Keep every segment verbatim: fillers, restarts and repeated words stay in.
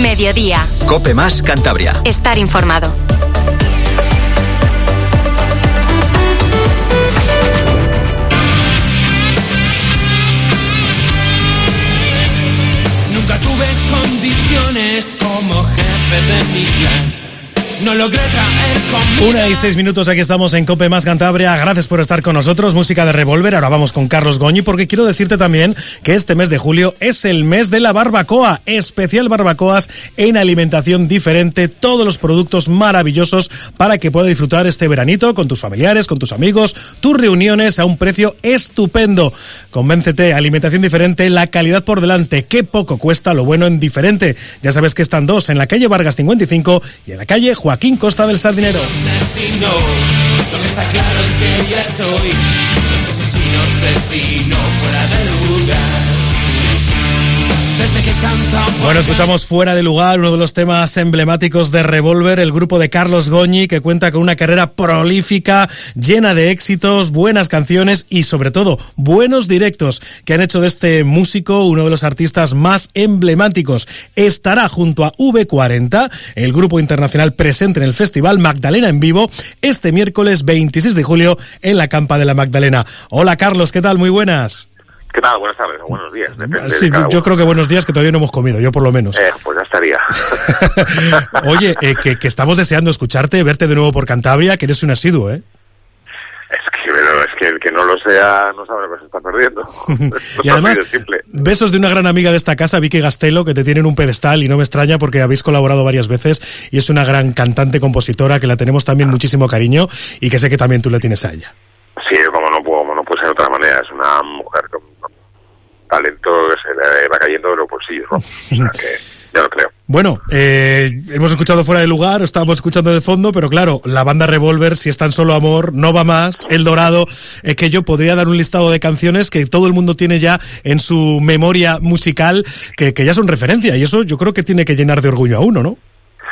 Mediodía. COPE más Cantabria. Estar informado. Nunca tuve condiciones como jefe de mi clan. No logré traer conmigo. Una y seis minutos, aquí estamos en COPE más Cantabria. Gracias por estar con nosotros. Música de Revolver. Ahora vamos con Carlos Goñi, porque quiero decirte también que este mes de julio es el mes de la barbacoa. Especial barbacoas en alimentación diferente. Todos los productos maravillosos para que puedas disfrutar este veranito con tus familiares, con tus amigos, tus reuniones a un precio estupendo. Convéncete, alimentación diferente, la calidad por delante. Qué poco cuesta lo bueno en diferente. Ya sabes que están dos, en la calle Vargas cincuenta y cinco y en la calle Juan Joaquín Costa del Sardinero. Lo que está claro es que ya soy asesino, asesino fuera de lugar. Desde que canta. Bueno, escuchamos Fuera de Lugar, uno de los temas emblemáticos de Revolver, el grupo de Carlos Goñi, que cuenta con una carrera prolífica, llena de éxitos, buenas canciones y sobre todo buenos directos, que han hecho de este músico uno de los artistas más emblemáticos. Estará junto a V cuarenta, el grupo internacional presente en el festival Magdalena en Vivo, este miércoles veintiséis de julio en la Campa de la Magdalena. Hola Carlos, ¿qué tal? Muy buenas. ¿Qué tal? Buenas tardes o buenos días. Depende sí, de cada yo uno. Creo que buenos días, que todavía no hemos comido, yo por lo menos. Eh, pues ya estaría. Oye, eh, que, que estamos deseando escucharte, verte de nuevo por Cantabria, que eres un asiduo, ¿eh? Es que, pero es que el que no lo sea no sabe lo que se está perdiendo. Y además, besos de una gran amiga de esta casa, Vicky Gastelo, que te tiene en un pedestal y no me extraña porque habéis colaborado varias veces y es una gran cantante, compositora, que la tenemos también muchísimo cariño y que sé que también tú le tienes a ella. Sí, como no puedo, como no puede ser de otra manera, es una mujer con talento que se le va cayendo de los bolsillos, ¿no? O sea que ya lo creo. Bueno, eh, hemos escuchado Fuera de Lugar, estábamos escuchando de fondo, pero claro, la banda Revolver, Si es tan solo amor, No va más, El Dorado, es que yo podría dar un listado de canciones que todo el mundo tiene ya en su memoria musical, que, que ya son referencia, y eso yo creo que tiene que llenar de orgullo a uno, ¿no?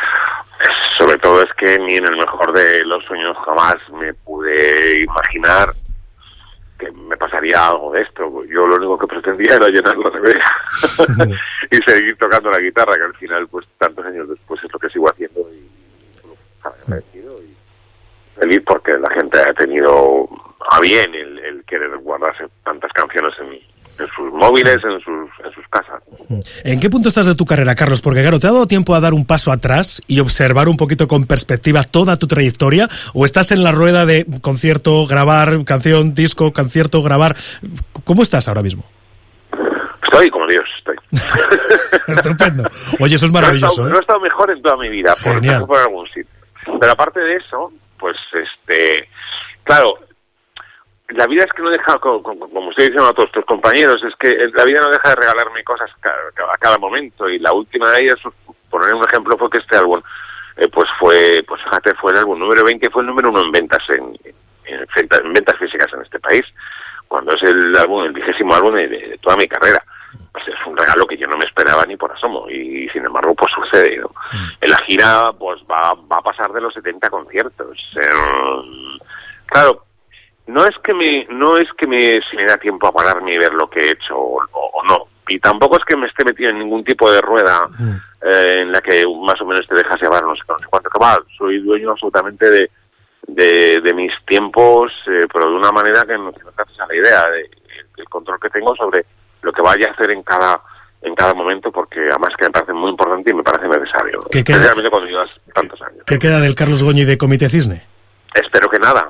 Sobre todo es que ni en el mejor de los sueños jamás me pude imaginar que me pasaría algo de esto. Yo lo único que pretendía era llenar la nevera y seguir tocando la guitarra, que al final, pues tantos años después es lo que sigo haciendo y bueno, agradecido y feliz porque la gente ha tenido a bien el, el querer guardarse tantas canciones en, en sus móviles, en sus, en sus casas. ¿En qué punto estás de tu carrera, Carlos? Porque claro, ¿te ha dado tiempo a dar un paso atrás y observar un poquito con perspectiva toda tu trayectoria? ¿O estás en la rueda de concierto, grabar, canción, disco, concierto, grabar? ¿Cómo estás ahora mismo? Estoy como Dios, estoy. Estupendo. Oye, eso es maravilloso. No he estado, ¿eh? no he estado mejor en toda mi vida, por, Genial. por algún sitio. Pero aparte de eso, pues, este, claro, la vida es que no deja, como, como estoy diciendo a todos tus compañeros, es que la vida no deja de regalarme cosas a cada momento, y la última de ellas, por poner un ejemplo, fue que este álbum, eh, pues fue, pues fíjate, fue el álbum número veinte, fue el número uno en ventas, en, en, en ventas físicas en este país, cuando es el álbum, el vigésimo álbum de, de toda mi carrera. Pues es un regalo que yo no me esperaba ni por asomo, y sin embargo pues sucede, ¿no? Mm. En la gira pues va, va a pasar de los setenta conciertos. Eh, claro, no es que me no es que me se me da tiempo a pararme y ver lo que he hecho o, o no, y tampoco es que me esté metido en ningún tipo de rueda mm. eh, en la que más o menos te dejas llevar no sé, no sé cuánto que va. Soy dueño absolutamente de de, de mis tiempos, eh, pero de una manera que no, que no te haces a la idea de, el control que tengo sobre lo que vaya a hacer en cada en cada momento, porque además que me parece muy importante y me parece necesario, especialmente cuando llevas tantos años. ¿Qué queda del Carlos Goñi de Comité Cisne? Espero que nada.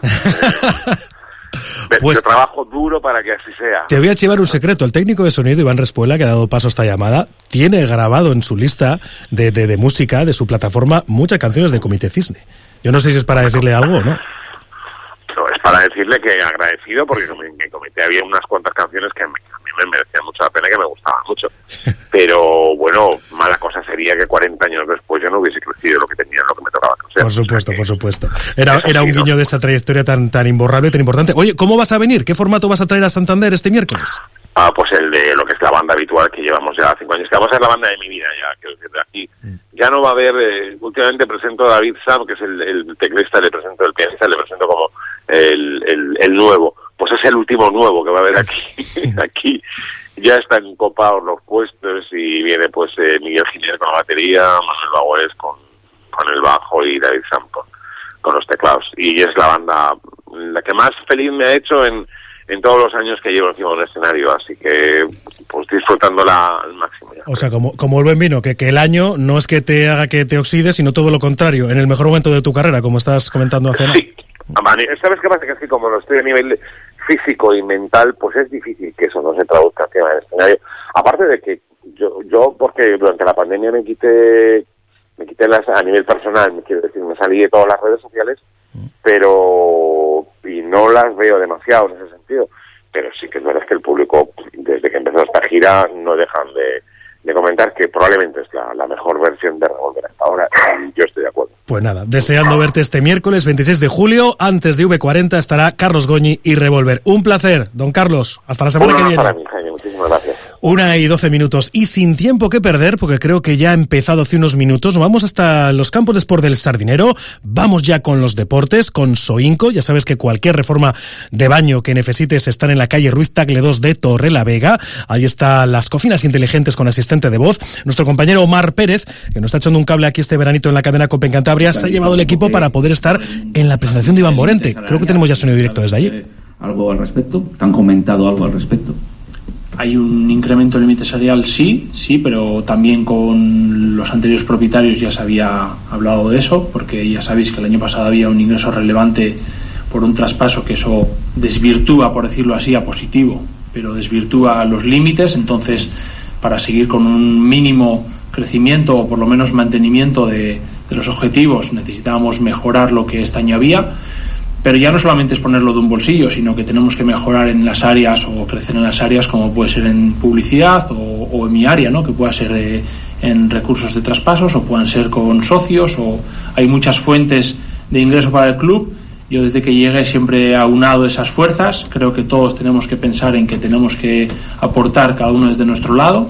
Pues yo trabajo duro para que así sea. Te voy a chivar un secreto. El técnico de sonido, Iván Respuela, que ha dado paso a esta llamada, tiene grabado en su lista de, de, de música, de su plataforma, muchas canciones de Comité Cisne. Yo no sé si es para decirle algo o no. No, es para decirle que agradecido, porque en el Comité había unas cuantas canciones que a mí me merecían mucho la pena y que me gustaban mucho. Pero bueno, mala cosa sería que cuarenta años después yo no hubiese crecido lo que tenía, lo que me tocaba crecer. Por supuesto, o sea que, por supuesto. Era, era sí, un guiño ¿no? de esa trayectoria tan, tan imborrable, tan importante. Oye, ¿cómo vas a venir? ¿Qué formato vas a traer a Santander este miércoles? Ah, pues el de lo que es la banda habitual que llevamos ya cinco años. Que vamos a ser la banda de mi vida ya, que desde aquí. Mm. Ya no va a haber, eh, últimamente presento a David Sam, que es el, el teclista, le presento el pianista, le presento como el, el, el nuevo. Pues es el último nuevo que va a haber aquí. aquí. ya están copados los puestos y viene pues eh, Miguel Jiménez con la batería, Manuel Bagüez con, con el bajo y David Sam con, con los teclados. Y es la banda la que más feliz me ha hecho en, en todos los años que llevo encima de un escenario, así que pues disfrutándola al máximo ya. O sea, como, como el buen vino, que, que el año no es que te haga que te oxides, sino todo lo contrario, en el mejor momento de tu carrera, como estás comentando hace nada. Sí, ¿sabes qué pasa? Que es que como lo estoy a nivel físico y mental, pues es difícil que eso no se traduzca encima del escenario. Aparte de que yo, yo porque durante la pandemia me quité, me quité las, a nivel personal, me quiero decir, me salí de todas las redes sociales, pero, y no las veo demasiado en ese sentido, pero sí que es verdad que el público, desde que empezó esta gira, no dejan de, de comentar que probablemente es la, la mejor versión de Revolver hasta ahora, y yo estoy de acuerdo. Pues nada, deseando verte este miércoles veintiséis de julio, antes de V cuarenta estará Carlos Goñi y Revolver. Un placer, don Carlos, hasta la semana Una que viene. Para mí, Jaime, muchísimas gracias. Una y doce minutos, y sin tiempo que perder, porque creo que ya ha empezado hace unos minutos, nos vamos hasta los campos de Sport del Sardinero, vamos ya con los deportes, con Soinco, ya sabes que cualquier reforma de baño que necesites están en la calle Ruiz Tagle dos de Torrelavega, ahí están las cocinas inteligentes con asistente de voz, nuestro compañero Omar Pérez, que nos está echando un cable aquí este veranito en la cadena Cope en Cantabria, se ha llevado el equipo para poder estar en la presentación de Iván Morente, creo que tenemos ya sonido directo desde allí. ¿Algo al respecto? ¿Te han comentado algo al respecto? Hay un incremento del límite salarial, sí, sí, pero también con los anteriores propietarios ya se había hablado de eso, porque ya sabéis que el año pasado había un ingreso relevante por un traspaso que eso desvirtúa, por decirlo así, a positivo, pero desvirtúa los límites. Entonces, para seguir con un mínimo crecimiento o por lo menos mantenimiento de, de los objetivos, necesitábamos mejorar lo que este año había. Pero ya no solamente es ponerlo de un bolsillo, sino que tenemos que mejorar en las áreas o crecer en las áreas como puede ser en publicidad o, o en mi área, ¿no? Que pueda ser de, en recursos de traspasos o puedan ser con socios, o hay muchas fuentes de ingreso para el club. Yo desde que llegué siempre he aunado esas fuerzas. Creo que todos tenemos que pensar en que tenemos que aportar cada uno desde nuestro lado,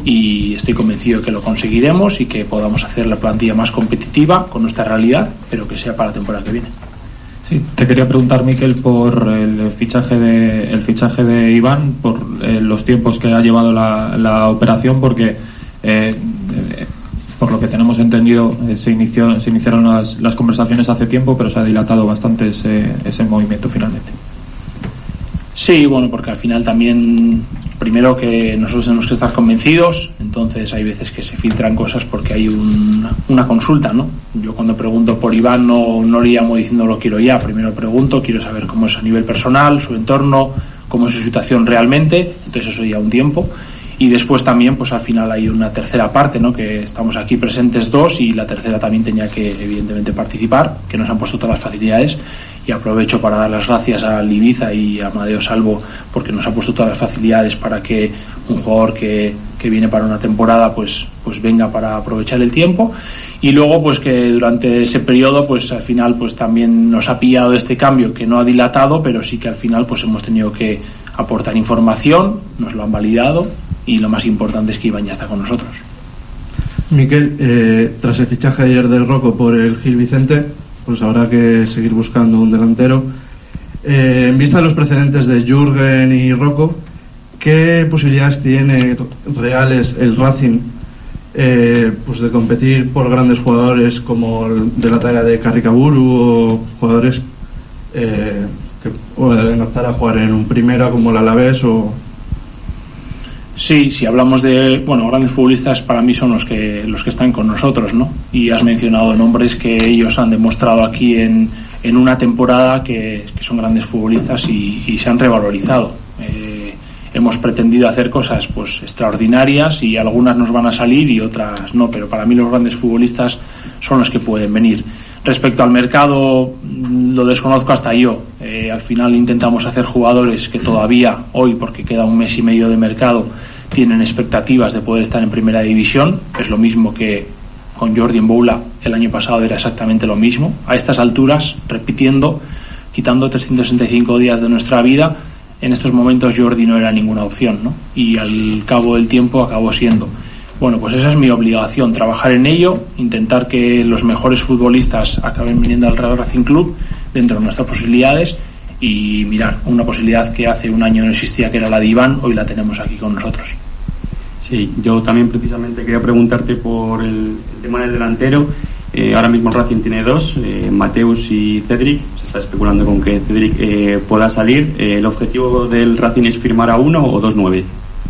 y estoy convencido de que lo conseguiremos y que podamos hacer la plantilla más competitiva con nuestra realidad, pero que sea para la temporada que viene. Sí, te quería preguntar, Miquel, por el fichaje de el fichaje de Iván, por eh, los tiempos que ha llevado la, la operación, porque eh, eh, por lo que tenemos entendido eh, se inició se iniciaron las, las conversaciones hace tiempo, pero se ha dilatado bastante ese, ese movimiento finalmente. Sí, bueno, porque al final también, primero que nosotros tenemos que estar convencidos, entonces hay veces que se filtran cosas porque hay un, una consulta, ¿no? Yo cuando pregunto por Iván no, no le llamo diciendo lo quiero ya, primero pregunto, quiero saber cómo es a nivel personal, su entorno, cómo es su situación realmente, entonces eso ya un tiempo, y después también pues al final hay una tercera parte, ¿no? Que estamos aquí presentes dos y la tercera también tenía que evidentemente participar, que nos han puesto todas las facilidades. Y aprovecho para dar las gracias a Ibiza y a Amadeo Salvo, porque nos ha puesto todas las facilidades para que un jugador que, que viene para una temporada pues, pues venga para aprovechar el tiempo. Y luego pues que durante ese periodo pues al final pues también nos ha pillado este cambio que no ha dilatado, pero sí que al final pues hemos tenido que aportar información, nos lo han validado, y lo más importante es que Iván ya está con nosotros. Miquel, eh, tras el fichaje ayer del Rocco por el Gil Vicente, pues habrá que seguir buscando un delantero. Eh, en vista de los precedentes de Jürgen y Rocco, ¿qué posibilidades tiene reales el Racing eh, pues de competir por grandes jugadores como el de la talla de Carricaburu, o jugadores eh, que pueden optar a jugar en un primera como el Alavés? O Sí, si hablamos de, bueno, grandes futbolistas, para mí son los que los que están con nosotros, ¿no? Y has mencionado nombres que ellos han demostrado aquí en, en una temporada que, que son grandes futbolistas y, y se han revalorizado. Eh, hemos pretendido hacer cosas pues extraordinarias y algunas nos van a salir y otras no, pero para mí los grandes futbolistas son los que pueden venir. Respecto al mercado, lo desconozco hasta yo. Eh, al final intentamos hacer jugadores que todavía hoy, porque queda un mes y medio de mercado, tienen expectativas de poder estar en primera división. Es lo mismo que con Jordi Mboula el año pasado, era exactamente lo mismo. A estas alturas, repitiendo, quitando trescientos sesenta y cinco días de nuestra vida, en estos momentos Jordi no era ninguna opción, ¿no? Y al cabo del tiempo acabó siendo. Bueno, pues esa es mi obligación, trabajar en ello, intentar que los mejores futbolistas acaben viniendo al Real Racing Club dentro de nuestras posibilidades, y mirar, una posibilidad que hace un año no existía, que era la de Iván, hoy la tenemos aquí con nosotros. Sí, yo también precisamente quería preguntarte por el, el tema del delantero. Eh, ahora mismo el Racing tiene dos, eh, Mateus y Cedric. Se está especulando con que Cedric eh, pueda salir. Eh, ¿El objetivo del Racing es firmar a uno o dos nueve?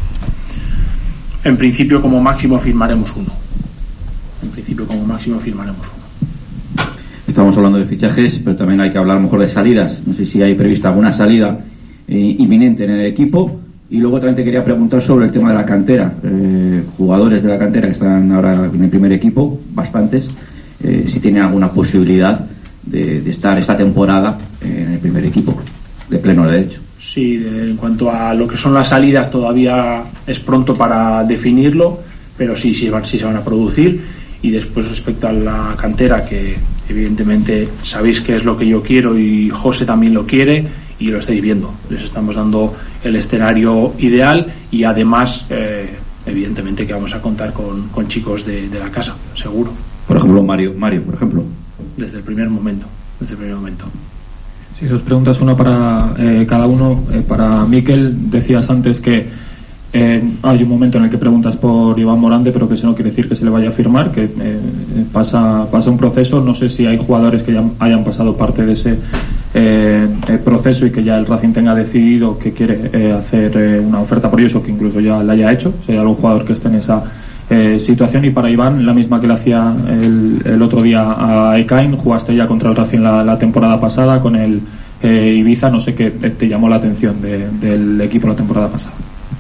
En principio, como máximo, firmaremos uno. En principio, como máximo, firmaremos uno. Estamos hablando de fichajes, pero también hay que hablar a lo mejor de salidas. No sé si hay prevista alguna salida eh, inminente en el equipo. Y luego también te quería preguntar sobre el tema de la cantera. Eh, jugadores de la cantera que están ahora en el primer equipo, bastantes, eh, si tienen alguna posibilidad de, de estar esta temporada en el primer equipo, de pleno derecho. Sí, de, en cuanto a lo que son las salidas, todavía es pronto para definirlo, pero sí, sí, sí se van a producir. Y después, respecto a la cantera, que evidentemente sabéis que es lo que yo quiero y José también lo quiere, y lo estáis viendo, les estamos dando el escenario ideal y además eh, evidentemente que vamos a contar con, con chicos de, de la casa, seguro. Por ejemplo, Mario, Mario, por ejemplo. Desde el primer momento, desde el primer momento. Si dos preguntas, una para eh, cada uno. Eh, para Mikel, decías antes que eh, hay un momento en el que preguntas por Iván Morante, pero que eso no quiere decir que se le vaya a firmar, que eh, pasa, pasa un proceso. No sé si hay jugadores que ya hayan pasado parte de ese Eh, el proceso y que ya el Racing tenga decidido que quiere eh, hacer eh, una oferta por ellos, o que incluso ya la haya hecho, si hay algún jugador que esté en esa eh, situación. Y para Iván, la misma que le hacía el, el otro día a Ekain, jugaste ya contra el Racing la, la temporada pasada con el eh, Ibiza, no sé qué te, te llamó la atención de, del equipo la temporada pasada.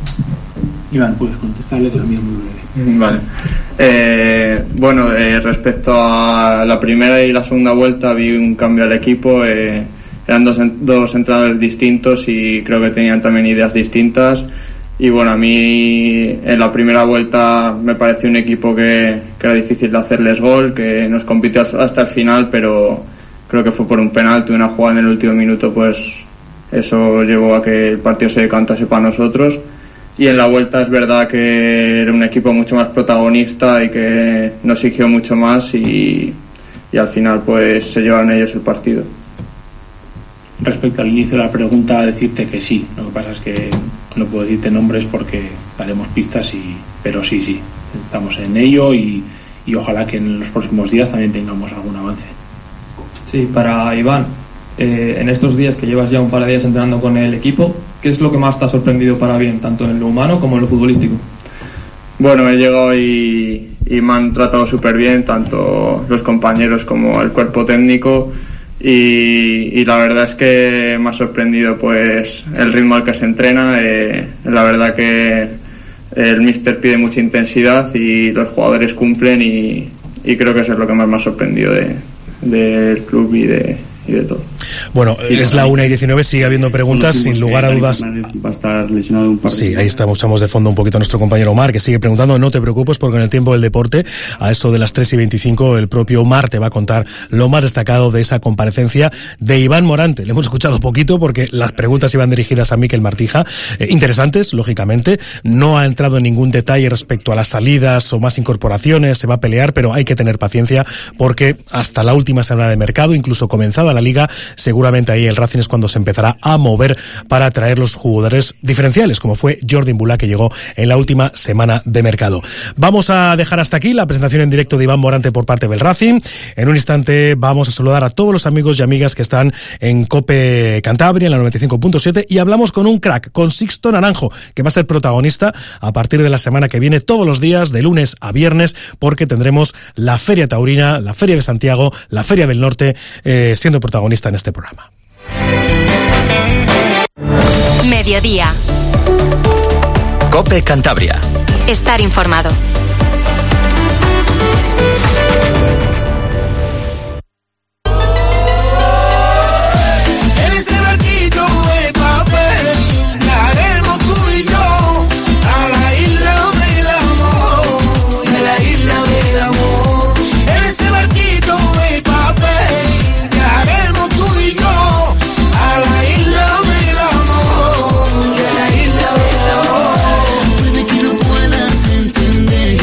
Iván, puedes contestarle, que lo mío es muy breve. Vale. Eh, bueno, eh, respecto a la primera y la segunda vuelta, vi un cambio al equipo. Eh, eran dos, dos entrenadores distintos y creo que tenían también ideas distintas. Y bueno, a mí en la primera vuelta me pareció un equipo que, que era difícil de hacerles gol, que nos compitió hasta el final, pero creo que fue por un penalti, una jugada en el último minuto, pues eso llevó a que el partido se decantase para nosotros. Y en la vuelta es verdad que era un equipo mucho más protagonista y que nos exigió mucho más y, y al final pues se llevaron ellos el partido. Respecto al inicio de la pregunta, decirte que sí. Lo que pasa es que no puedo decirte nombres porque daremos pistas, y pero sí, sí, estamos en ello y, y ojalá que en los próximos días también tengamos algún avance. Sí, para Iván, eh, en estos días que llevas ya un par de días entrenando con el equipo, ¿qué es lo que más te ha sorprendido para bien, tanto en lo humano como en lo futbolístico? Bueno, he llegado y, y me han tratado súper bien, tanto los compañeros como el cuerpo técnico, y, y la verdad es que me ha sorprendido pues el ritmo al que se entrena. Eh, la verdad que el míster pide mucha intensidad y los jugadores cumplen, y, y creo que eso es lo que más me ha sorprendido de, del club y de, y de todo. Bueno, sí, es la una y diecinueve, sigue habiendo preguntas, sin lugar a dudas. Va a estar lesionado un par de Sí, ahí estamos, echamos de fondo un poquito a nuestro compañero Omar, que sigue preguntando. No te preocupes, porque en el tiempo del deporte, a eso de las tres y veinticinco, el propio Omar te va a contar lo más destacado de esa comparecencia de Iván Morante. Le hemos escuchado poquito porque las preguntas iban dirigidas a Mikel Martija, eh, interesantes, lógicamente. No ha entrado en ningún detalle respecto a las salidas o más incorporaciones, se va a pelear, pero hay que tener paciencia porque hasta la última semana de mercado, incluso comenzada la liga, seguramente ahí el Racing es cuando se empezará a mover para atraer los jugadores diferenciales, como fue Jordi Mbula, que llegó en la última semana de mercado. Vamos a dejar hasta aquí la presentación en directo de Iván Morante por parte del Racing. En un instante vamos a saludar a todos los amigos y amigas que están en COPE Cantabria, en la noventa y cinco punto siete, y hablamos con un crack, con Sixto Naranjo, que va a ser protagonista a partir de la semana que viene, todos los días, de lunes a viernes, porque tendremos la Feria Taurina, la Feria de Santiago, la Feria del Norte, eh, siendo protagonista en este programa. Mediodía. COPE Cantabria. Estar informado. En ese barquito de papel nadaremos tú y yo a la isla del amor, de la isla del amor. En ese barquito de papel nadaremos tú y yo a la isla del amor, de la isla del amor. Puede que no puedas entender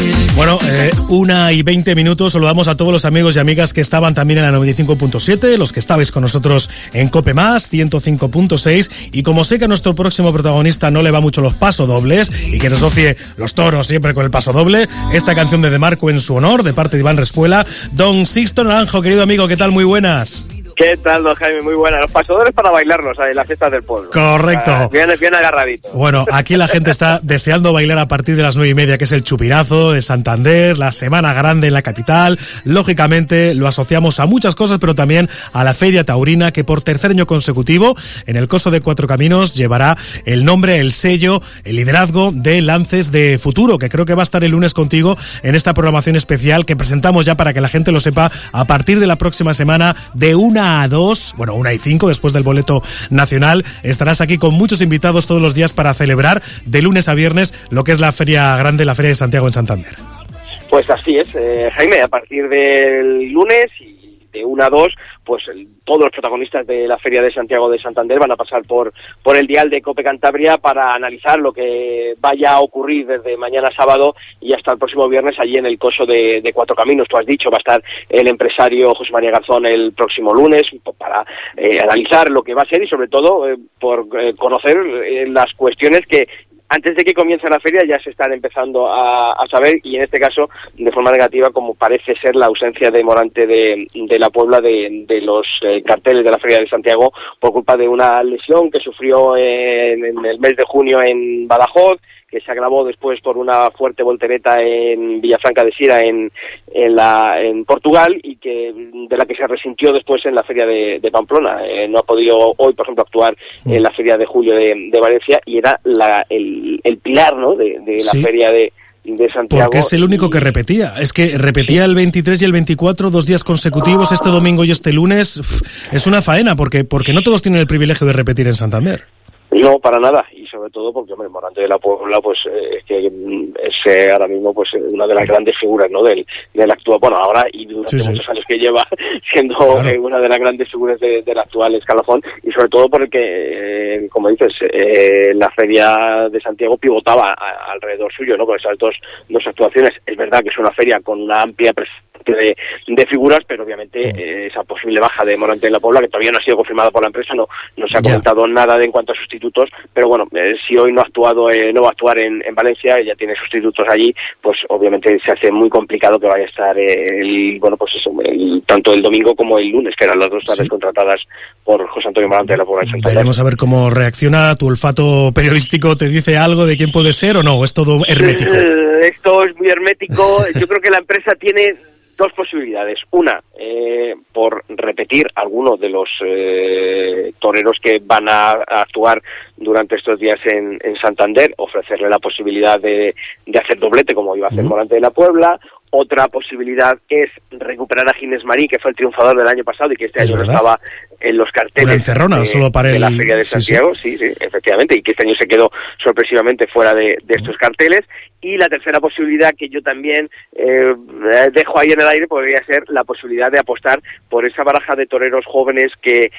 Una y veinte minutos, saludamos a todos los amigos y amigas que estaban también en la noventa y cinco punto siete, los que estabais con nosotros en Cope Más, ciento cinco punto seis, y como sé que a nuestro próximo protagonista no le va mucho los pasodobles y que se asocie los toros siempre con el pasodoble, esta canción de De Marco en su honor, de parte de Iván Respuela. Don Sixto Naranjo, querido amigo, ¿qué tal? Muy buenas. ¿Qué tal, don Jaime? Muy buena. Los pasadores para bailarlos en las fiestas del pueblo. Correcto. Ah, bien, bien agarradito. Bueno, aquí la gente está deseando bailar a partir de las nueve y media, que es el Chupinazo de Santander, la Semana Grande en la capital. Lógicamente lo asociamos a muchas cosas, pero también a la Feria Taurina, que por tercer año consecutivo en el Coso de Cuatro Caminos llevará el nombre, el sello, el liderazgo de Lances de Futuro, que creo que va a estar el lunes contigo en esta programación especial que presentamos ya para que la gente lo sepa a partir de la próxima semana de una a dos, bueno, una y cinco después del boleto nacional. Estarás aquí con muchos invitados todos los días para celebrar de lunes a viernes lo que es la Feria Grande, la Feria de Santiago en Santander. Pues así es, eh, Jaime, a partir del lunes y de una a dos, pues el, todos los protagonistas de la Feria de Santiago de Santander van a pasar por, por el dial de Cope Cantabria para analizar lo que vaya a ocurrir desde mañana sábado y hasta el próximo viernes allí en el Coso de, de Cuatro Caminos. Tú has dicho, va a estar el empresario José María Garzón el próximo lunes para eh, analizar lo que va a ser y sobre todo eh, por eh, conocer eh, las cuestiones que antes de que comience la feria ya se están empezando a, a saber, y en este caso de forma negativa, como parece ser la ausencia de Morante de, de la Puebla de, de los eh, carteles de la Feria de Santiago por culpa de una lesión que sufrió en, en el mes de junio en Badajoz, que se agravó después por una fuerte voltereta en Villafranca de Sira en en, la, en Portugal, y que de la que se resintió después en la Feria de, de Pamplona. Eh, no ha podido hoy, por ejemplo, actuar en la Feria de Julio de, de Valencia, y era la, el, el pilar, ¿no?, de, de la ¿Sí? Feria de de Santiago. Porque es el único y... que repetía. Es que repetía el veintitrés y el veinticuatro, dos días consecutivos, este domingo y este lunes. Es una faena, porque porque no todos tienen el privilegio de repetir en Santander. No, para nada, y sobre todo porque, hombre, Morante de la Puebla, pues, eh, que es eh, ahora mismo, pues, una de las grandes figuras, ¿no?, del, del actual, bueno, ahora y durante sí, sí. muchos años que lleva siendo claro. eh, una de las grandes figuras de, del actual escalafón, y sobre todo porque, eh, como dices, eh, la Feria de Santiago pivotaba a, alrededor suyo, ¿no?, con esas dos, dos actuaciones. Es verdad que es una feria con una amplia presencia De, de figuras, pero obviamente eh, esa posible baja de Morante en la Puebla, que todavía no ha sido confirmada por la empresa, no, no se ha comentado yeah. nada de en cuanto a sustitutos, pero bueno, eh, si hoy no ha actuado, eh, no va a actuar en, en Valencia, ya tiene sustitutos allí, pues obviamente se hace muy complicado que vaya a estar eh, el, bueno, pues eso, el, tanto el domingo como el lunes, que eran las dos tardes sí. contratadas por José Antonio Morante de la Puebla de Santander. Veremos a ver cómo reacciona. ¿Tu olfato periodístico te dice algo de quién puede ser o no? ¿Es todo hermético? Eh, esto es muy hermético. Yo creo que la empresa tiene dos posibilidades. Una, eh, por repetir algunos de los eh, toreros que van a, a actuar durante estos días en, en Santander, ofrecerle la posibilidad de, de hacer doblete, como iba a hacer Morante de la Puebla. Otra posibilidad es recuperar a Ginés Marí, que fue el triunfador del año pasado y que este es año verdad. no estaba en los carteles encerrona, de, solo para de el... la Feria de Santiago, sí sí. sí, sí, efectivamente, y que este año se quedó sorpresivamente fuera de, de estos carteles. Y la tercera posibilidad, que yo también eh, dejo ahí en el aire, podría ser la posibilidad de apostar por esa baraja de toreros jóvenes que,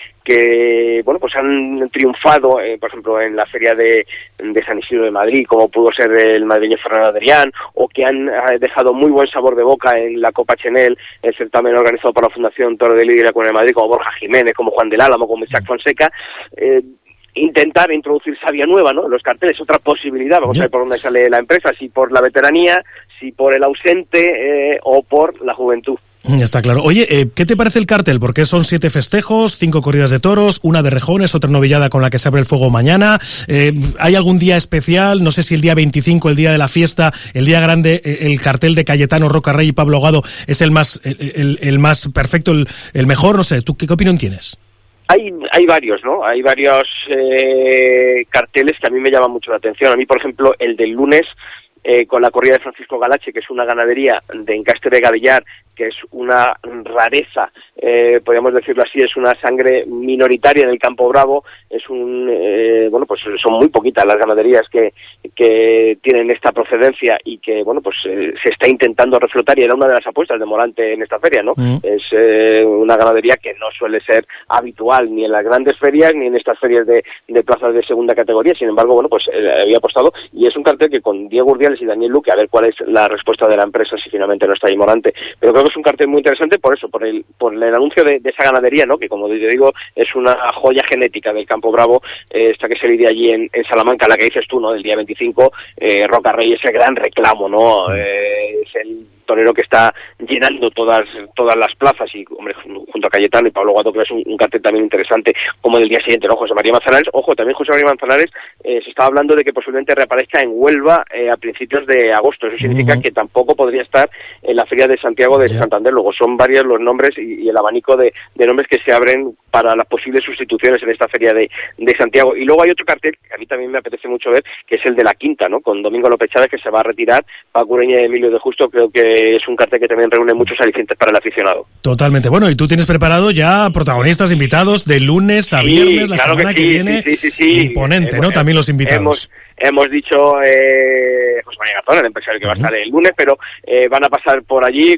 que bueno, pues han triunfado, eh, por ejemplo, en la Feria de, de San Isidro de Madrid, como pudo ser el madrileño Fernando Adrián, o que han dejado muy buen sabor de boca en la Copa Chenel, el certamen organizado por la Fundación Toro de Lidia y la Comunidad de Madrid, como Borja Jiménez, como Juan del Álamo, como Isaac Fonseca. eh, intentar introducir savia nueva, ¿no?, los carteles, otra posibilidad. Vamos yeah. a ver por dónde sale la empresa, si por la veteranía, si por el ausente eh, o por la juventud. Está claro. Oye, eh, ¿qué te parece el cartel? Porque son siete festejos, cinco corridas de toros, una de rejones, otra novillada con la que se abre el fuego mañana. Eh, ¿Hay algún día especial? No sé si el día veinticinco, el día de la fiesta, el día grande, el cartel de Cayetano Roca Rey y Pablo Hogado es el más, el, el, el más perfecto, el, el mejor. No sé, ¿tú qué, qué opinión tienes? Hay, hay varios, ¿no? Hay varios eh, carteles que a mí me llaman mucho la atención. A mí, por ejemplo, el del lunes, eh, con la corrida de Francisco Galache, que es una ganadería de Encaste de Gavillar, que es una rareza, eh, podríamos decirlo así, es una sangre minoritaria en el Campo Bravo, es un, eh, bueno, pues son muy poquitas las ganaderías que, que tienen esta procedencia y que, bueno, pues eh, se está intentando reflotar, y era una de las apuestas de Morante en esta feria, ¿no? Mm. Es eh, una ganadería que no suele ser habitual ni en las grandes ferias ni en estas ferias de, de plazas de segunda categoría, sin embargo, bueno, pues eh, había apostado, y es un cartel que con Diego Urdiales y Daniel Luque, a ver cuál es la respuesta de la empresa si finalmente no está ahí Morante, pero creo que es un cartel muy interesante por eso, por el por el anuncio de, de esa ganadería, ¿no? Que como te digo, es una joya genética del Campo Bravo, eh, esta que se lidia allí en, en Salamanca, la que dices tú, ¿no? Del día veinticinco, eh, Roca Rey es el gran reclamo, ¿no? Eh, es el torero que está llenando todas todas las plazas, y hombre, junto a Cayetano y Pablo Guado, que es un, un cartel también interesante, como del día siguiente, ¿no? José María Manzanares, ojo, también José María Manzanares, eh, se estaba hablando de que posiblemente reaparezca en Huelva eh, a principios de agosto, eso significa uh-huh. que tampoco podría estar en la Feria de Santiago de yeah. Santander. Luego son varios los nombres y, y el abanico de, de nombres que se abren para las posibles sustituciones en esta Feria de, de Santiago. Y luego hay otro cartel que a mí también me apetece mucho ver, que es el de la Quinta, ¿no? Con Domingo López Chávez, que se va a retirar, Paco Ureña y Emilio de Justo. Creo que es un cartel que también reúne muchos alicientes para el aficionado. Totalmente. Bueno, y tú tienes preparado ya protagonistas invitados de lunes a viernes, sí, la claro semana que, sí, que viene. Sí, sí, sí, sí. Imponente, hemos, ¿no? También los invitados. Hemos, hemos dicho eh, José María Garzón, el empresario que uh-huh. va a estar el lunes, pero eh, van a pasar por allí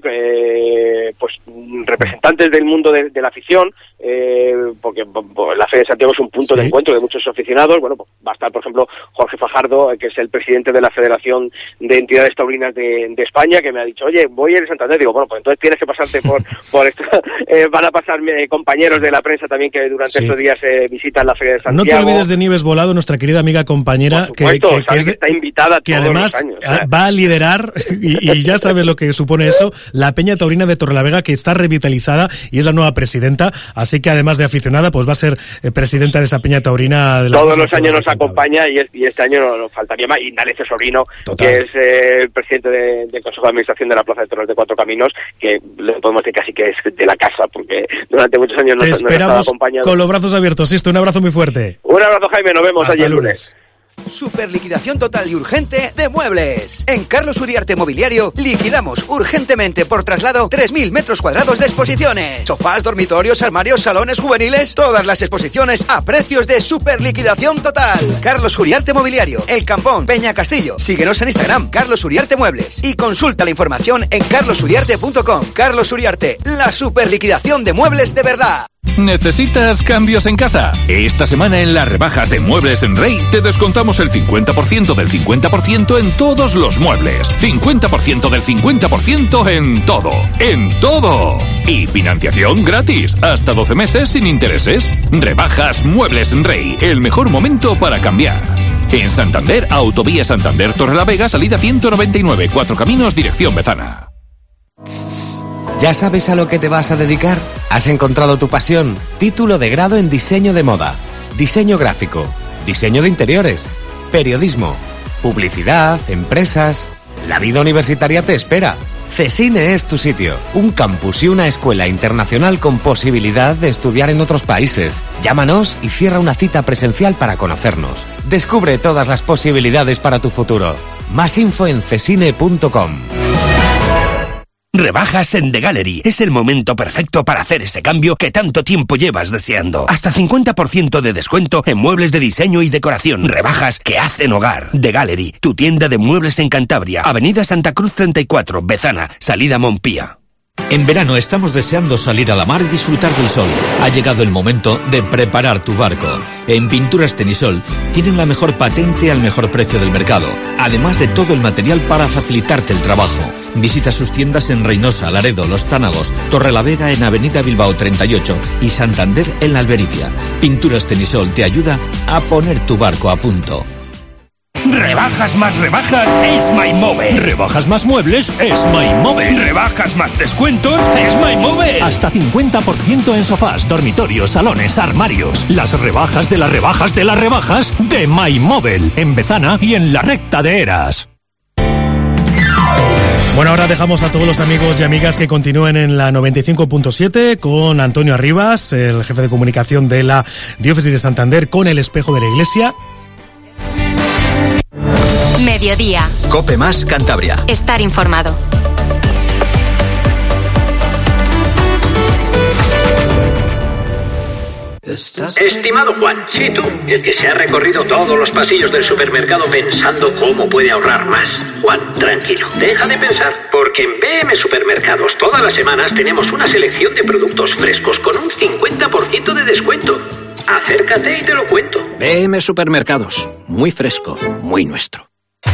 eh, pues representantes del mundo de, de la afición, eh, porque pues, la Feria de Santiago es un punto sí. de encuentro de muchos aficionados. Bueno, pues, va a estar, por ejemplo, Jorge Fajardo, que es el presidente de la Federación de Entidades Taurinas de, de España, que me ha dicho, oye, voy a ir a Santander. Digo, bueno, pues entonces tienes que pasarte por, por esto. Eh, van a pasar eh, compañeros de la prensa también que durante sí. estos días eh, visitan la Feria de Santiago. No te olvides de Nieves Volado, nuestra querida amiga compañera, por supuesto, que, que, que, es de, que está invitada que todos además los años, ¿sabes? va a liderar, y, y ya sabes lo que supone eso, la Peña Taurina de Torrelavega, que está revitalizada y es la nueva presidenta, así que además de aficionada, pues va a ser eh, presidenta de esa Peña Taurina. De la todos los años nos acompaña, y, es, y este año no nos faltaría más, y Nalece Sobrino, Total. que es eh, el presidente del de Consejo de Administración de la Plaza de Toros de Cuatro Caminos, que le podemos decir casi que es de la casa, porque durante muchos años nos, Te esperamos nos ha estado acompañando. Con los brazos abiertos, Sisto, un abrazo muy fuerte. Un abrazo, Jaime, nos vemos Hasta ayer lunes. Super liquidación total y urgente de muebles. En Carlos Uriarte Mobiliario liquidamos urgentemente por traslado tres mil metros cuadrados de exposiciones. Sofás, dormitorios, armarios, salones juveniles, todas las exposiciones a precios de super liquidación total. Carlos Uriarte Mobiliario, El Campón, Peña Castillo. Síguenos en Instagram, Carlos Uriarte Muebles, y consulta la información en carlos uriarte punto com. Carlos Uriarte, la super liquidación de muebles de verdad. ¿Necesitas cambios en casa? Esta semana en las rebajas de Muebles en Rey te descontamos el cincuenta por ciento del cincuenta por ciento en todos los muebles. cincuenta por ciento del cincuenta por ciento en todo. ¡En todo! Y financiación gratis. Hasta doce meses sin intereses. Rebajas Muebles en Rey. El mejor momento para cambiar. En Santander, Autovía Santander Torrelavega, salida ciento noventa y nueve, Cuatro Caminos, dirección Bezana. ¿Ya sabes a lo que te vas a dedicar? ¿Has encontrado tu pasión? Título de grado en diseño de moda, diseño gráfico, diseño de interiores, periodismo, publicidad, empresas. La vida universitaria te espera. CESINE es tu sitio, un campus y una escuela internacional con posibilidad de estudiar en otros países. Llámanos y cierra una cita presencial para conocernos. Descubre todas las posibilidades para tu futuro. Más info en cesine punto com. Rebajas en The Gallery. Es el momento perfecto para hacer ese cambio que tanto tiempo llevas deseando. Hasta cincuenta por ciento de descuento en muebles de diseño y decoración. Rebajas que hacen hogar. The Gallery, tu tienda de muebles en Cantabria. Avenida Santa Cruz treinta y cuatro, Bezana, salida Montpía. En verano estamos deseando salir a la mar y disfrutar del sol. Ha llegado el momento de preparar tu barco. En Pinturas Tenisol tienen la mejor patente al mejor precio del mercado, además de todo el material para facilitarte el trabajo. Visita sus tiendas en Reynosa, Laredo, Los Tánagos, Torrelavega en Avenida Bilbao treinta y ocho y Santander en La Albericia. Pinturas Tenisol te ayuda a poner tu barco a punto. Rebajas más rebajas es MyMove. Rebajas más muebles es MyMove. Rebajas más descuentos es MyMove. Hasta cincuenta por ciento en sofás, dormitorios, salones, armarios. Las rebajas de las rebajas de las rebajas de MyMove. En Bezana y en la recta de Eras. Bueno, ahora dejamos a todos los amigos y amigas que continúen en la noventa y cinco punto siete con Antonio Arribas, el jefe de comunicación de la Diócesis de Santander, con el espejo de la Iglesia. Mediodía. Cope más Cantabria. Estar informado. Estimado Juan, sí tú, el que se ha recorrido todos los pasillos del supermercado pensando cómo puede ahorrar más. Juan, tranquilo, deja de pensar, porque en B M Supermercados todas las semanas tenemos una selección de productos frescos con un cincuenta por ciento de descuento. Acércate y te lo cuento. B M Supermercados, muy fresco, muy nuestro.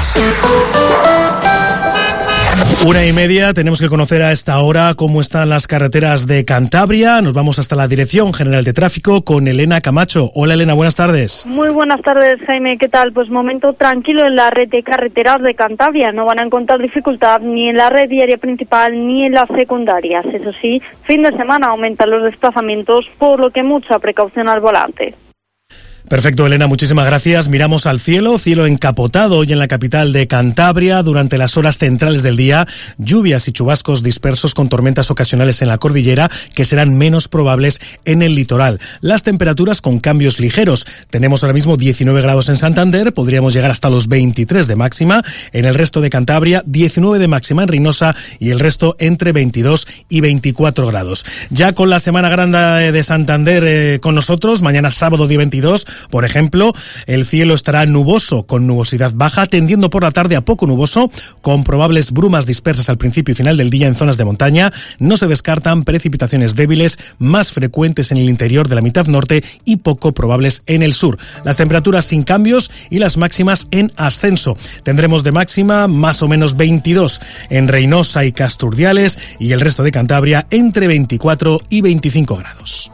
Una y media, tenemos que conocer a esta hora cómo están las carreteras de Cantabria. Nos vamos hasta la Dirección General de Tráfico con Elena Camacho. Hola Elena, buenas tardes. Muy buenas tardes, Jaime, ¿qué tal? Pues momento tranquilo en la red de carreteras de Cantabria. No van a encontrar dificultad ni en la red viaria principal ni en las secundarias. Eso sí, fin de semana aumentan los desplazamientos, por lo que mucha precaución al volante. Perfecto, Elena, muchísimas gracias. Miramos al cielo, cielo encapotado hoy en la capital de Cantabria durante las horas centrales del día. Lluvias y chubascos dispersos con tormentas ocasionales en la cordillera que serán menos probables en el litoral. Las temperaturas con cambios ligeros. Tenemos ahora mismo diecinueve grados en Santander, podríamos llegar hasta los veintitrés de máxima. En el resto de Cantabria, diecinueve de máxima en Reynosa y el resto entre veintidós y veinticuatro grados. Ya con la Semana Grande de Santander eh, con nosotros, mañana sábado día veintidós, por ejemplo, el cielo estará nuboso con nubosidad baja, tendiendo por la tarde a poco nuboso, con probables brumas dispersas al principio y final del día en zonas de montaña. No se descartan precipitaciones débiles, más frecuentes en el interior de la mitad norte y poco probables en el sur. Las temperaturas sin cambios y las máximas en ascenso. Tendremos de máxima más o menos veintidós en Reynosa y Casturdiales y el resto de Cantabria entre veinticuatro y veinticinco grados.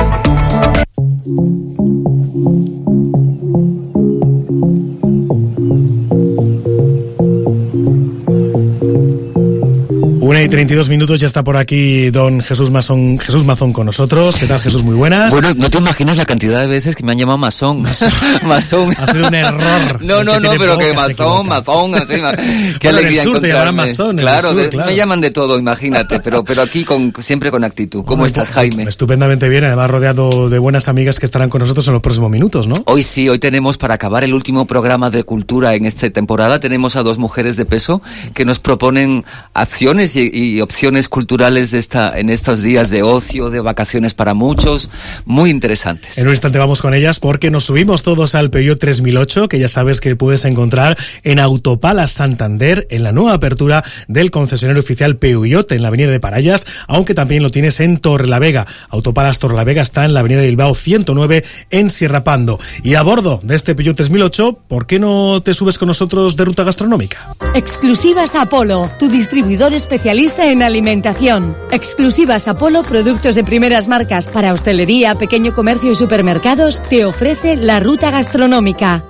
Una y treinta y dos minutos, ya está por aquí don Jesús Mazón, Jesús Mazón con nosotros. ¿Qué tal, Jesús? Muy buenas. Bueno, no te imaginas la cantidad de veces que me han llamado masón. Masón. Ha sido un error. No, no, no, pero que masón, masón, así, qué bueno, alegría en el sur te llamarán encontrarme. masón, en el Claro, sur, de- claro. me llaman de todo, imagínate, pero pero aquí con siempre con actitud. ¿Cómo Bueno, estás, Jaime? Estupendamente bien, además rodeado de buenas amigas que estarán con nosotros en los próximos minutos, ¿no? Hoy sí, hoy tenemos para acabar el último programa de cultura en esta temporada, tenemos a dos mujeres de peso que nos proponen acciones y, y opciones culturales de esta, en estos días de ocio, de vacaciones para muchos, muy interesantes. En un instante vamos con ellas porque nos subimos todos al Peugeot tres mil ocho, que ya sabes que puedes encontrar en Autopalas Santander, en la nueva apertura del concesionario oficial Peugeot en la avenida de Parayas, aunque también lo tienes en Torrelavega. Autopalas Torrelavega está en la avenida de Bilbao ciento nueve en Sierra Pando. Y a bordo de este Peugeot tres mil ocho, ¿por qué no te subes con nosotros de ruta gastronómica? Exclusivas Apolo, tu distribuidor especialista en alimentación. Exclusivas Apolo, productos de primeras marcas para hostelería, pequeño comercio y supermercados, te ofrece la ruta gastronómica.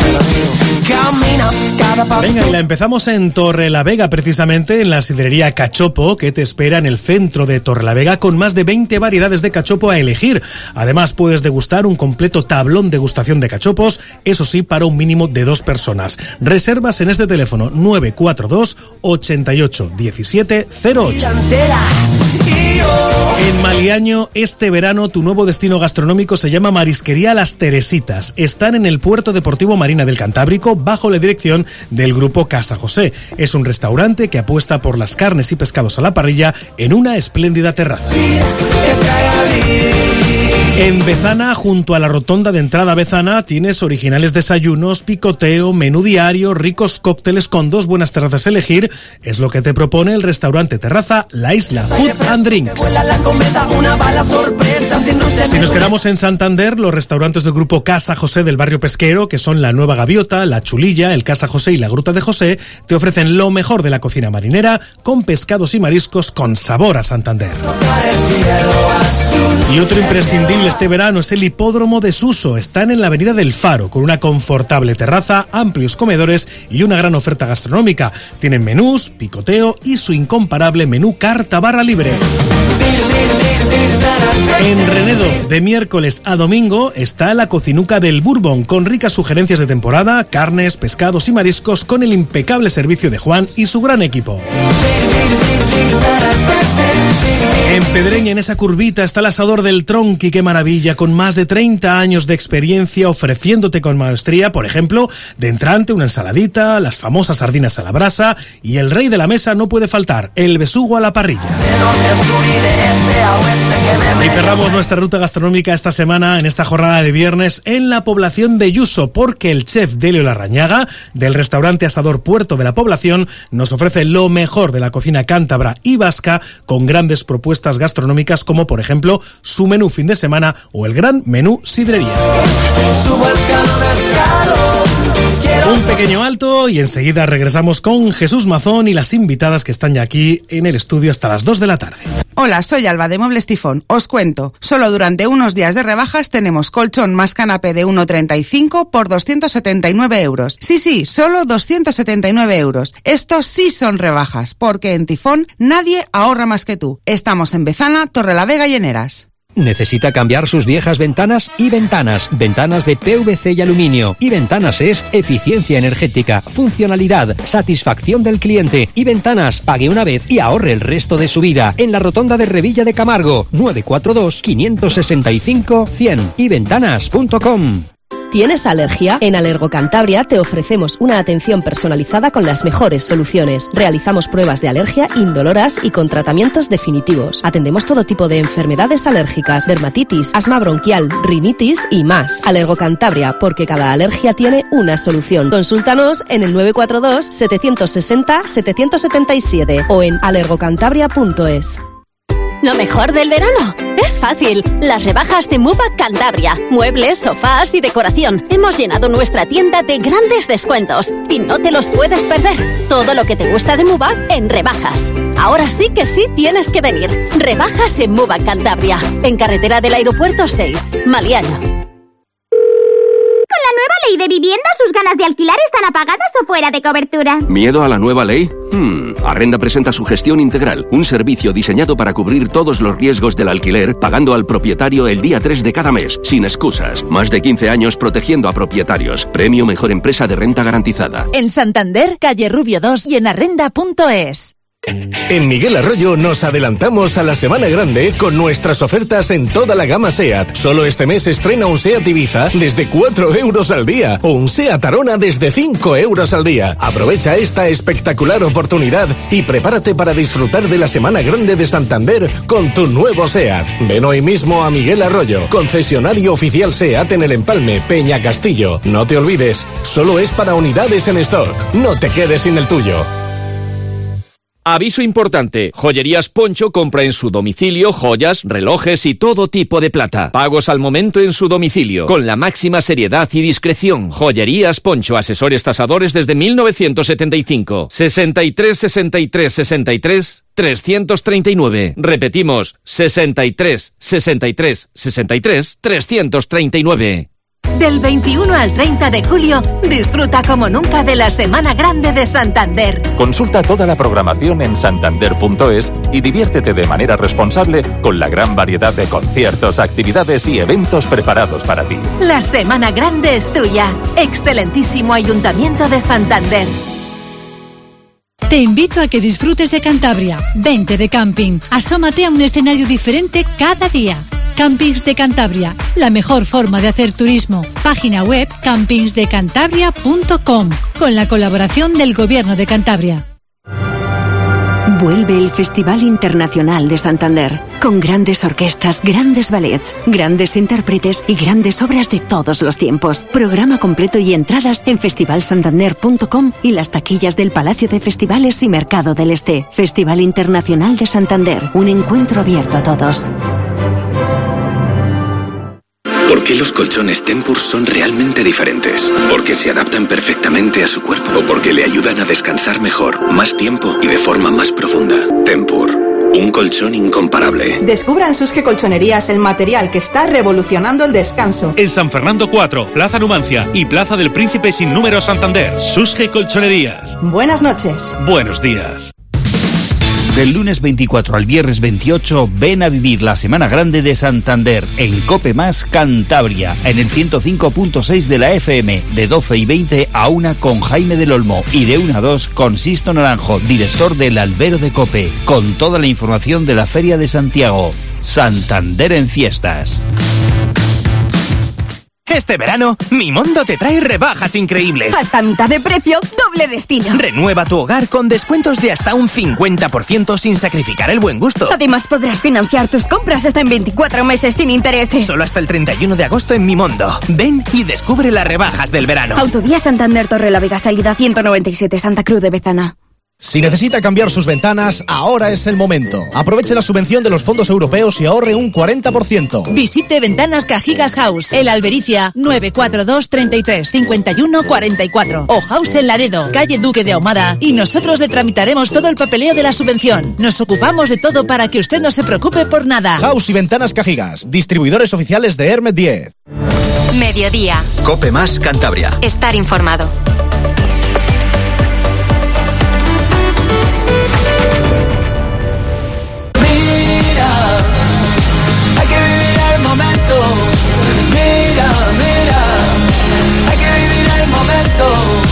Venga, y la empezamos en Torrelavega, precisamente en la sidrería Cachopo, que te espera en el centro de Torrelavega con más de veinte variedades de cachopo a elegir. Además, puedes degustar un completo tablón de degustación de cachopos, eso sí, para un mínimo de dos personas. Reservas en este teléfono nueve cuatro dos, ochenta y ocho, diecisiete cero ocho. En Maliaño, este verano, tu nuevo destino gastronómico se llama Marisquería Las Teresitas. Están en el Puerto Deportivo Marina del Cantábrico, bajo la dirección del Grupo Casa José. Es un restaurante que apuesta por las carnes y pescados a la parrilla en una espléndida terraza. En Bezana, junto a la rotonda de entrada a Bezana, tienes originales desayunos, picoteo, menú diario, ricos cócteles con dos buenas terrazas a elegir. Es lo que te propone el restaurante terraza La Isla Food and Drinks. Si nos quedamos en Santander, los restaurantes del grupo Casa José del barrio pesquero, que son la Nueva Gaviota, la Chulilla, el Casa José y la Gruta de José, te ofrecen lo mejor de la cocina marinera con pescados y mariscos con sabor a Santander. Y otro imprescindible este verano es el Hipódromo de Suso. Están en la avenida del Faro, con una confortable terraza, amplios comedores y una gran oferta gastronómica. Tienen menús, picoteo y su incomparable menú carta barra libre. En Renedo, de miércoles a domingo, está la Cocinuca del Bourbon, con ricas sugerencias de temporada, carnes, pescados y mariscos, con el impecable servicio de Juan y su gran equipo. En Pedreña, en esa curvita, está el asador del Tronqui, qué maravilla, con más de treinta años de experiencia ofreciéndote con maestría, por ejemplo, de entrante una ensaladita, las famosas sardinas a la brasa y el rey de la mesa no puede faltar, el besugo a la parrilla. Y cerramos nuestra ruta gastronómica esta semana, en esta jornada de viernes, en la población de Yuso, porque el chef Delio Larrañaga, del restaurante Asador Puerto de la Población, nos ofrece lo mejor de la cocina cántabra y vasca, con grandes propuestas gastronómicas como, por ejemplo, su menú fin de semana o el gran menú sidrería. Un pequeño alto y enseguida regresamos con Jesús Mazón y las invitadas que están ya aquí en el estudio hasta las dos de la tarde. Hola, soy Alba de Muebles Tifón. Os cuento, solo durante unos días de rebajas tenemos colchón más canapé de uno treinta y cinco por doscientos setenta y nueve euros. Sí, sí, solo doscientos setenta y nueve euros. Estos sí son rebajas, porque en Tifón nadie ahorra más que tú. Estamos en Bezana, Torrelavega y Heneras. ¿Necesita cambiar sus viejas ventanas? Y Ventanas, ventanas de P V C y aluminio. Y Ventanas es eficiencia energética, funcionalidad, satisfacción del cliente. Y Ventanas, pague una vez y ahorre el resto de su vida. En la rotonda de Revilla de Camargo, nueve cuatro dos, cinco seis cinco, cien. y ventanas punto com. ¿Tienes alergia? En Alergo Cantabria te ofrecemos una atención personalizada con las mejores soluciones. Realizamos pruebas de alergia indoloras y con tratamientos definitivos. Atendemos todo tipo de enfermedades alérgicas, dermatitis, asma bronquial, rinitis y más. Alergo Cantabria, porque cada alergia tiene una solución. Consúltanos en el nueve cuatro dos, siete seis cero, siete siete siete o en alergocantabria punto es. Lo mejor del verano es fácil. Las rebajas de Mubac Cantabria. Muebles, sofás y decoración. Hemos llenado nuestra tienda de grandes descuentos y no te los puedes perder. Todo lo que te gusta de Mubac en rebajas. Ahora sí que sí tienes que venir. Rebajas en Mubac Cantabria. En carretera del Aeropuerto seis, Maliaño. Con la nueva ley de vivienda, ¿sus ganas de alquilar están apagadas o fuera de cobertura? ¿Miedo a la nueva ley? Hmm. Arrenda presenta su gestión integral, un servicio diseñado para cubrir todos los riesgos del alquiler, pagando al propietario el día tres de cada mes, sin excusas. Más de quince años protegiendo a propietarios. Premio Mejor Empresa de Renta Garantizada. En Santander, calle Rubio dos y en arrenda punto es. En Miguel Arroyo nos adelantamos a la Semana Grande con nuestras ofertas en toda la gama SEAT. Solo este mes estrena un SEAT Ibiza desde cuatro euros al día o un SEAT Arona desde cinco euros al día. Aprovecha esta espectacular oportunidad y prepárate para disfrutar de la Semana Grande de Santander con tu nuevo SEAT. Ven hoy mismo a Miguel Arroyo, concesionario oficial SEAT en El Empalme, Peña Castillo. No te olvides, solo es para unidades en stock. No te quedes sin el tuyo. Aviso importante, Joyerías Poncho compra en su domicilio joyas, relojes y todo tipo de plata. Pagos al momento en su domicilio, con la máxima seriedad y discreción. Joyerías Poncho, asesores tasadores desde mil novecientos setenta y cinco. sesenta y tres, sesenta y tres, sesenta y tres, trescientos treinta y nueve. Repetimos, sesenta y tres, sesenta y tres, sesenta y tres, trescientos treinta y nueve. Del veintiuno al treinta de julio, disfruta como nunca de la Semana Grande de Santander. Consulta toda la programación en santander punto es y diviértete de manera responsable con la gran variedad de conciertos, actividades y eventos preparados para ti. La Semana Grande es tuya. Excelentísimo Ayuntamiento de Santander. Te invito a que disfrutes de Cantabria. Vente de camping. Asómate a un escenario diferente cada día. Campings de Cantabria, la mejor forma de hacer turismo. Página web campings de cantabria punto com, con la colaboración del Gobierno de Cantabria. Vuelve el Festival Internacional de Santander, con grandes orquestas, grandes ballets, grandes intérpretes y grandes obras de todos los tiempos. Programa completo y entradas en festival santander punto com y las taquillas del Palacio de Festivales y Mercado del Este. Festival Internacional de Santander, un encuentro abierto a todos. ¿Por qué los colchones Tempur son realmente diferentes? Porque se adaptan perfectamente a su cuerpo o porque le ayudan a descansar mejor, más tiempo y de forma más profunda. Tempur, un colchón incomparable. Descubra en Susque Colchonerías el material que está revolucionando el descanso. En San Fernando cuatro, Plaza Numancia y Plaza del Príncipe sin número Santander. Susque Colchonerías. Buenas noches. Buenos días. Del lunes veinticuatro al viernes veintiocho, ven a vivir la Semana Grande de Santander en Cope Más Cantabria, en el ciento cinco punto seis de la F M, de doce y veinte a una con Jaime del Olmo y de una a dos con Sisto Naranjo, director del Albero de Cope, con toda la información de la Feria de Santiago. Santander en fiestas. Este verano, Mimondo te trae rebajas increíbles. Hasta mitad de precio, doble destino. Renueva tu hogar con descuentos de hasta un cincuenta por ciento sin sacrificar el buen gusto. Además, podrás financiar tus compras hasta en veinticuatro meses sin intereses. Solo hasta el treinta y uno de agosto en Mimondo. Ven y descubre las rebajas del verano. Autovía Santander Torrelavega, salida ciento noventa y siete, Santa Cruz de Bezana. Si necesita cambiar sus ventanas, ahora es el momento. Aproveche la subvención de los fondos europeos y ahorre un cuarenta por ciento. Visite Ventanas Cajigas House, El Albericia, nueve cuatro dos, treinta y tres, cincuenta y uno, cuarenta y cuatro. O House en Laredo, calle Duque de Ahumada, y nosotros le tramitaremos todo el papeleo de la subvención. Nos ocupamos de todo para que usted no se preocupe por nada. House y Ventanas Cajigas, distribuidores oficiales de Hermet diez. Mediodía. Cope Más Cantabria. Estar informado. Mira, mira, hay que vivir el momento.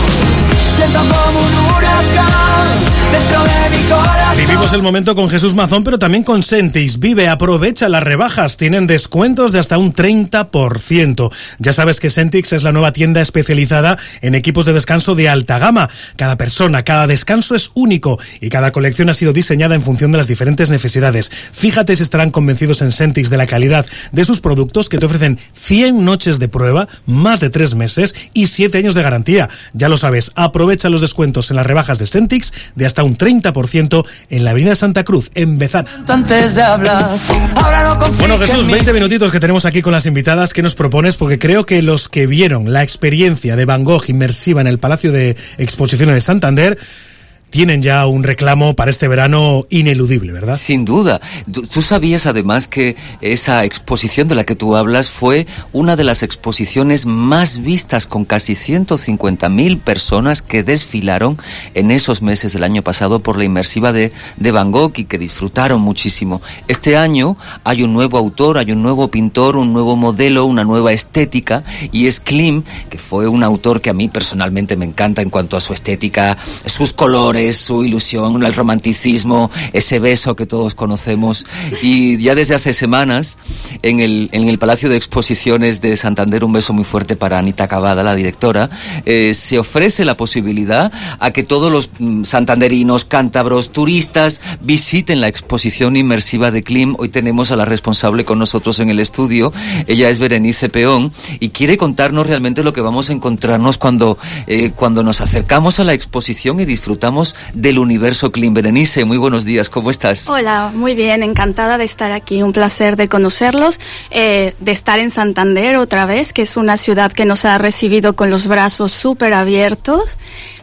Siento como un huracán dentro de mi corazón. Vivimos el momento con Jesús Mazón, pero también con Sentix. Vive, aprovecha las rebajas. Tienen descuentos de hasta un treinta por ciento. Ya sabes que Sentix es la nueva tienda especializada en equipos de descanso de alta gama. Cada persona, cada descanso es único y cada colección ha sido diseñada en función de las diferentes necesidades. Fíjate si estarán convencidos en Sentix de la calidad de sus productos, que te ofrecen cien noches de prueba, más de tres meses y siete años de garantía. Ya lo sabes, aprovecha los descuentos en las rebajas de Sentix de hasta un treinta por ciento en la avenida Santa Cruz, en Bezana. Antes de hablar, ahora no confío. Bueno, Jesús, veinte minutitos que tenemos aquí con las invitadas. ¿Qué nos propones? Porque creo que los que vieron la experiencia de Van Gogh inmersiva en el Palacio de Exposiciones de Santander tienen ya un reclamo para este verano ineludible, ¿verdad? Sin duda. ¿Tú, tú sabías además que esa exposición de la que tú hablas fue una de las exposiciones más vistas, con casi ciento cincuenta mil personas que desfilaron en esos meses del año pasado por la inmersiva de, de Van Gogh y que disfrutaron muchísimo? Este año hay un nuevo autor, hay un nuevo pintor, un nuevo modelo, una nueva estética, y es Klim, que fue un autor que a mí personalmente me encanta en cuanto a su estética, sus colores, su ilusión, el romanticismo, ese beso que todos conocemos. Y ya desde hace semanas en el, en el Palacio de Exposiciones de Santander, un beso muy fuerte para Anita Cavada, la directora, eh, se ofrece la posibilidad a que todos los mm, santanderinos, cántabros, turistas visiten la exposición inmersiva de Klim. Hoy tenemos a la responsable con nosotros en el estudio. Ella es Berenice Peón y quiere contarnos realmente lo que vamos a encontrarnos cuando, eh, cuando nos acercamos a la exposición y disfrutamos del universo Klim. Berenice, muy buenos días, ¿cómo estás? Hola, muy bien, encantada de estar aquí, un placer de conocerlos, eh, de estar en Santander otra vez, que es una ciudad que nos ha recibido con los brazos súper abiertos,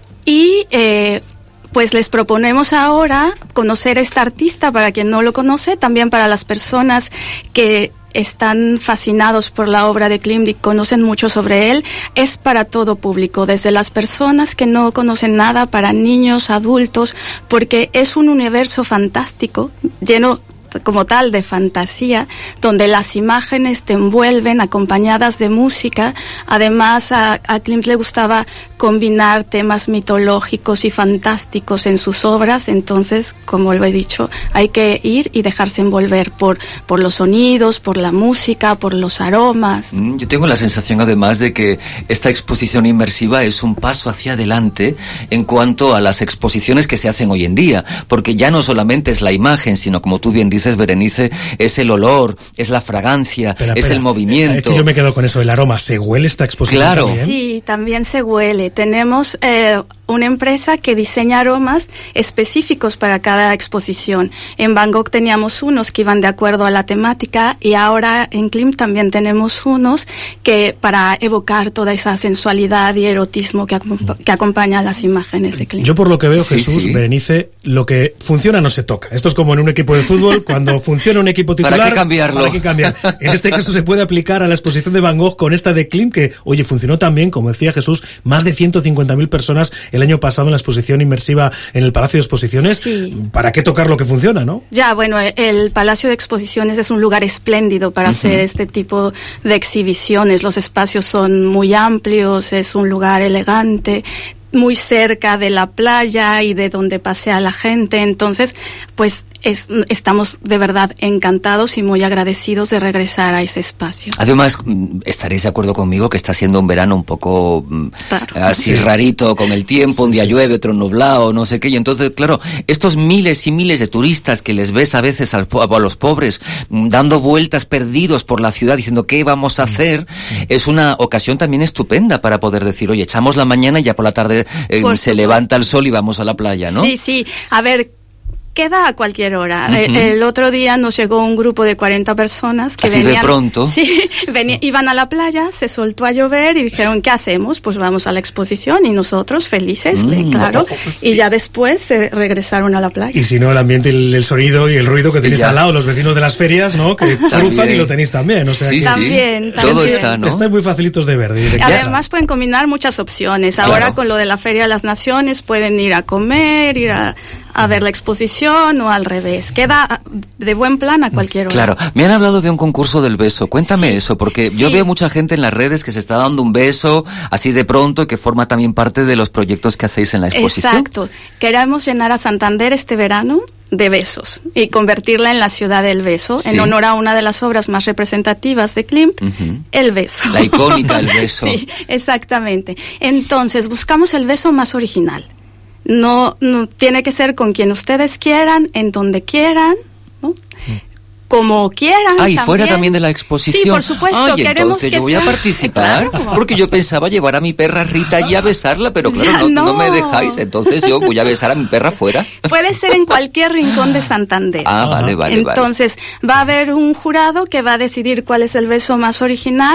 y eh, pues les proponemos ahora conocer a esta artista, para quien no lo conoce, también para las personas que están fascinados por la obra de Klim y conocen mucho sobre él. Es para todo público, desde las personas que no conocen nada, para niños, adultos, porque es un universo fantástico, lleno como tal de fantasía, donde las imágenes te envuelven acompañadas de música. Además, a, a Klimt le gustaba combinar temas mitológicos y fantásticos en sus obras, entonces, como lo he dicho, hay que ir y dejarse envolver por, por los sonidos, por la música, por los aromas. Yo tengo la sensación además de que esta exposición inmersiva es un paso hacia adelante en cuanto a las exposiciones que se hacen hoy en día, porque ya no solamente es la imagen, sino, como tú bien dices, Berenice, es el olor, es la fragancia, espera, es espera. el movimiento. Es que yo me quedo con eso, el aroma. ¿Se huele esta exposición? Claro. También? Sí, también se huele. Tenemos eh, una empresa que diseña aromas específicos para cada exposición. En Van Gogh teníamos unos que iban de acuerdo a la temática, y ahora en Klim también tenemos unos que para evocar toda esa sensualidad y erotismo que, que acompaña a las imágenes de Klim. Yo, por lo que veo, sí, Jesús, sí. Berenice, lo que funciona no se toca. Esto es como en un equipo de fútbol, cuando funciona un equipo titular, ¿para qué cambiarlo? ¿Para qué cambiar? En este caso se puede aplicar a la exposición de Van Gogh con esta de Klim, que, oye, funcionó también, como decía Jesús, más de ciento cincuenta mil personas en el año pasado en la exposición inmersiva en el Palacio de Exposiciones. Sí. ¿Para qué tocar lo que funciona, no? Ya, bueno, el Palacio de Exposiciones es un lugar espléndido para uh-huh. hacer este tipo de exhibiciones. Los espacios son muy amplios, es un lugar elegante, muy cerca de la playa y de donde pasea la gente. Entonces, pues es, estamos de verdad encantados y muy agradecidos de regresar a ese espacio. Además, estaréis de acuerdo conmigo que está siendo un verano un poco claro. así rarito con el tiempo, un día llueve, otro nublado, no sé qué, y entonces, claro, estos miles y miles de turistas que les ves a veces al, a los pobres dando vueltas perdidos por la ciudad diciendo qué vamos a hacer, es una ocasión también estupenda para poder decir, oye, echamos la mañana y ya por la tarde eh, se levanta el sol y vamos a la playa, ¿no? Sí, sí, a ver, queda a cualquier hora. Uh-huh. El, el otro día nos llegó un grupo de cuarenta personas que Así venían... de pronto. Sí, venía, iban a la playa, se soltó a llover y dijeron, ¿qué hacemos? Pues vamos a la exposición, y nosotros felices, mm. claro. Y ya después se regresaron a la playa. Y si no, el ambiente, el, el sonido y el ruido que tenéis al lado, los vecinos de las ferias, ¿no? Que cruzan y lo tenéis también. O sea, sí, que también, sí. Todo también. está, ¿no? Estáis muy facilitos de ver. De Además pueden combinar muchas opciones. Ahora claro. con lo de la Feria de las Naciones pueden ir a comer, ir a... a ver la exposición o al revés. Queda de buen plan a cualquier hora. Claro. Me han hablado de un concurso del beso. Cuéntame sí, eso, porque sí. yo veo mucha gente en las redes que se está dando un beso así de pronto y que forma también parte de los proyectos que hacéis en la exposición. Exacto. Queremos llenar a Santander este verano de besos y convertirla en la ciudad del beso, sí. en honor a una de las obras más representativas de Klimt, uh-huh. el beso. La icónica, el beso. Sí, exactamente. Entonces, buscamos el beso más original. No, no tiene que ser con quien ustedes quieran, en donde quieran, ¿no? Como quieran. Ah, y también. fuera también de la exposición. Sí, por supuesto. Ay, Queremos entonces que yo voy sea... a participar, claro. porque yo pensaba llevar a mi perra Rita allí a besarla, pero claro, no, no. no me dejáis, entonces yo voy a besar a mi perra fuera. Puede ser en cualquier rincón de Santander. Ah, vale, vale, Entonces, vale. va a haber un jurado que va a decidir cuál es el beso más original.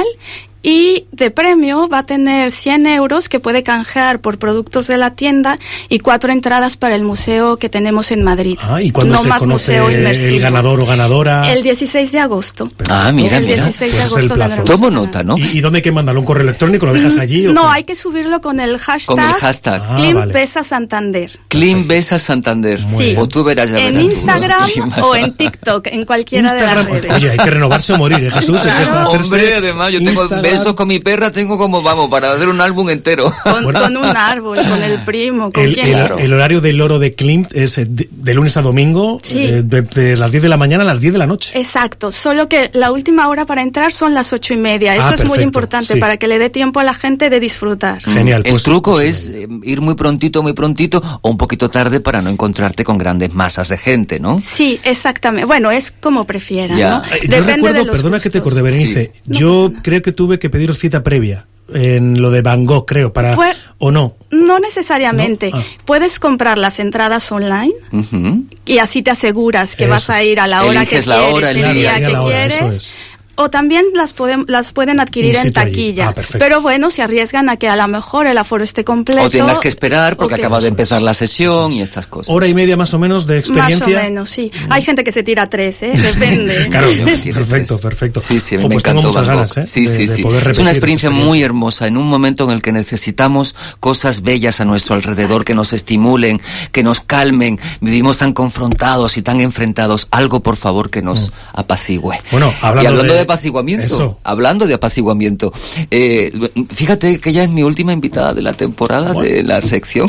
Y de premio va a tener cien euros que puede canjear por productos de la tienda y cuatro entradas para el museo que tenemos en Madrid. Ah, ¿y cuándo no se más conoce el ganador o ganadora? El dieciséis de agosto. Ah, mira, el mira. dieciséis de Pues agosto. es el plazo. Tomo nota, ¿no? ¿Y, ¿Y dónde hay que mandarlo? ¿Un correo electrónico? ¿Lo dejas allí? ¿o no, qué? hay que subirlo con el hashtag. Con el hashtag. Ah, Klimt vale. Besa Santander. Klimt Besa Santander. Sí. O tú verás, ya en verás Instagram tú. o en TikTok, en cualquiera Instagram. de las redes. Oye, hay que renovarse o morir, ¿eh, Jesús? Hay que Claro. hacerse Hombre, además, yo tengo Instagram. besos con mi perra, tengo como, vamos, para hacer un álbum entero. Con, Bueno. con un árbol, con el primo, con El, quien. el- Claro. el horario del oro de Klimt es eh, de, de lunes a domingo, Sí. eh, de, de las diez de la mañana a las diez de la noche. Exacto, solo que la última hora para entrar son las ocho y media. Eso Ah, es muy perfecto, importante sí. para que le dé tiempo a la gente de disfrutar. Genial. El pues- truco pues, es eh, ir muy prontito, muy prontito, o un poquito tarde para no encontrarte con grandes masas de gente, ¿no? Sí, exactamente. Bueno, es como prefieran, Ya. ¿no? Eh, Yo Depende recuerdo, de los perdona que te gustos. corte, Berenice, Sí. yo creo que tuve que pedir cita previa en lo de Van Gogh, creo, para... Pues- ¿O no? No necesariamente. ¿No? Ah. Puedes comprar las entradas online Ujú. y así te aseguras que Eso. vas a ir a la hora Eliges que la quieres, hora, el el día. día Y a que la hora, eso quieres. es. O también las pueden las pueden adquirir In en situ allí. taquilla. Ah, perfecto. Pero bueno, se arriesgan a que a lo mejor el aforo esté completo. O tengas que esperar porque o que- acaba de Eso empezar es. la sesión y estas cosas. Hora y media más o menos de experiencia. Más o menos, sí. Hay gente que se tira tres, ¿eh? Depende. Claro, Yo me tiro perfecto, tres. perfecto. Sí, sí, Jo, me pues tengo encantó muchas Van Gogh. ganas, ¿eh? Sí, de- sí, de sí. poder Es repetir una esa experiencia muy hermosa, en un momento en el que necesitamos cosas bellas a nuestro alrededor, que nos estimulen, que nos calmen. Vivimos tan confrontados y tan enfrentados. Algo, por favor, que nos apacigüe. Bueno, hablando y hablando de, de- apaciguamiento, Eso. hablando de apaciguamiento, eh, fíjate que ella es mi última invitada de la temporada de la sección.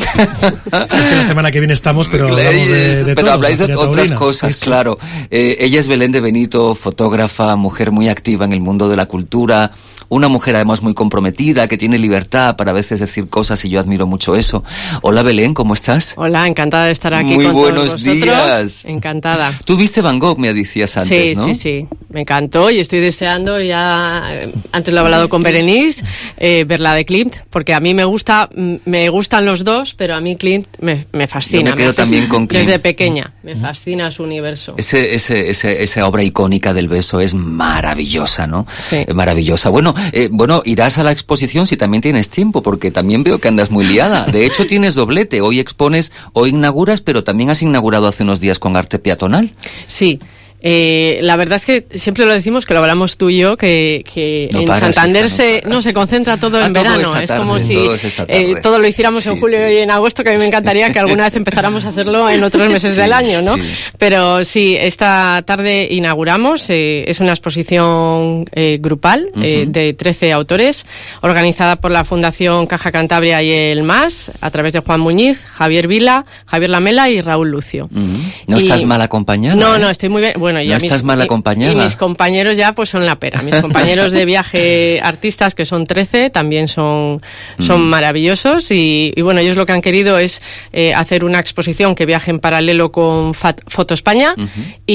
Es que la semana que viene estamos, pero hablamos de, de pero todo, habláis la de Feria otras Taurina. cosas, Sí, sí. claro. Eh, ella es Belén de Benito, fotógrafa, mujer muy activa en el mundo de la cultura, una mujer además muy comprometida, que tiene libertad para a veces decir cosas y yo admiro mucho eso. Hola Belén, ¿cómo estás? Hola, encantada de estar aquí Muy con buenos todos vosotros. días. Encantada. Tú viste Van Gogh, me decías antes, Sí, ¿no? sí, sí. Me encantó y estoy deseando ya, eh, antes lo he hablado con Berenice, eh, ver la de Klimt, porque a mí me gusta, mm, me gustan los dos, pero a mí Klimt me, me fascina. Yo me quedo hace- también con Klimt. Desde pequeña, me fascina su universo. Ese, ese, ese, esa obra icónica del beso es maravillosa, ¿no? Sí. Es maravillosa. Bueno, eh, bueno, irás a la exposición si también tienes tiempo, porque también veo que andas muy liada. De hecho, tienes doblete. Hoy expones, hoy inauguras, pero también has inaugurado hace unos días con arte peatonal. Sí. Eh, la verdad es que siempre lo decimos, que lo hablamos tú y yo, que, que no en paras, Santander hija, no se, no, se concentra todo ah, en todo verano. Es tarde, como si todo, eh, todo lo hiciéramos sí, en julio sí. y en agosto, que a mí me encantaría que alguna vez empezáramos a hacerlo en otros meses sí, del año, ¿no? Sí. Pero sí, esta tarde inauguramos, eh, es una exposición eh, grupal uh-huh. eh, de trece autores, organizada por la Fundación Caja Cantabria y el M A S, a través de Juan Muñiz, Javier Vila, Javier Lamela y Raúl Lucio. Uh-huh. ¿No y, estás mal acompañada? No, ¿eh? no, estoy muy bien. Bueno, ya no mis, estás mal acompañada. Y, y mis compañeros ya pues son la pera. Mis compañeros de viaje artistas, que son trece, también son, son mm. maravillosos y, y bueno, ellos lo que han querido es eh, hacer una exposición que viaje en paralelo con Fat, Foto España uh-huh.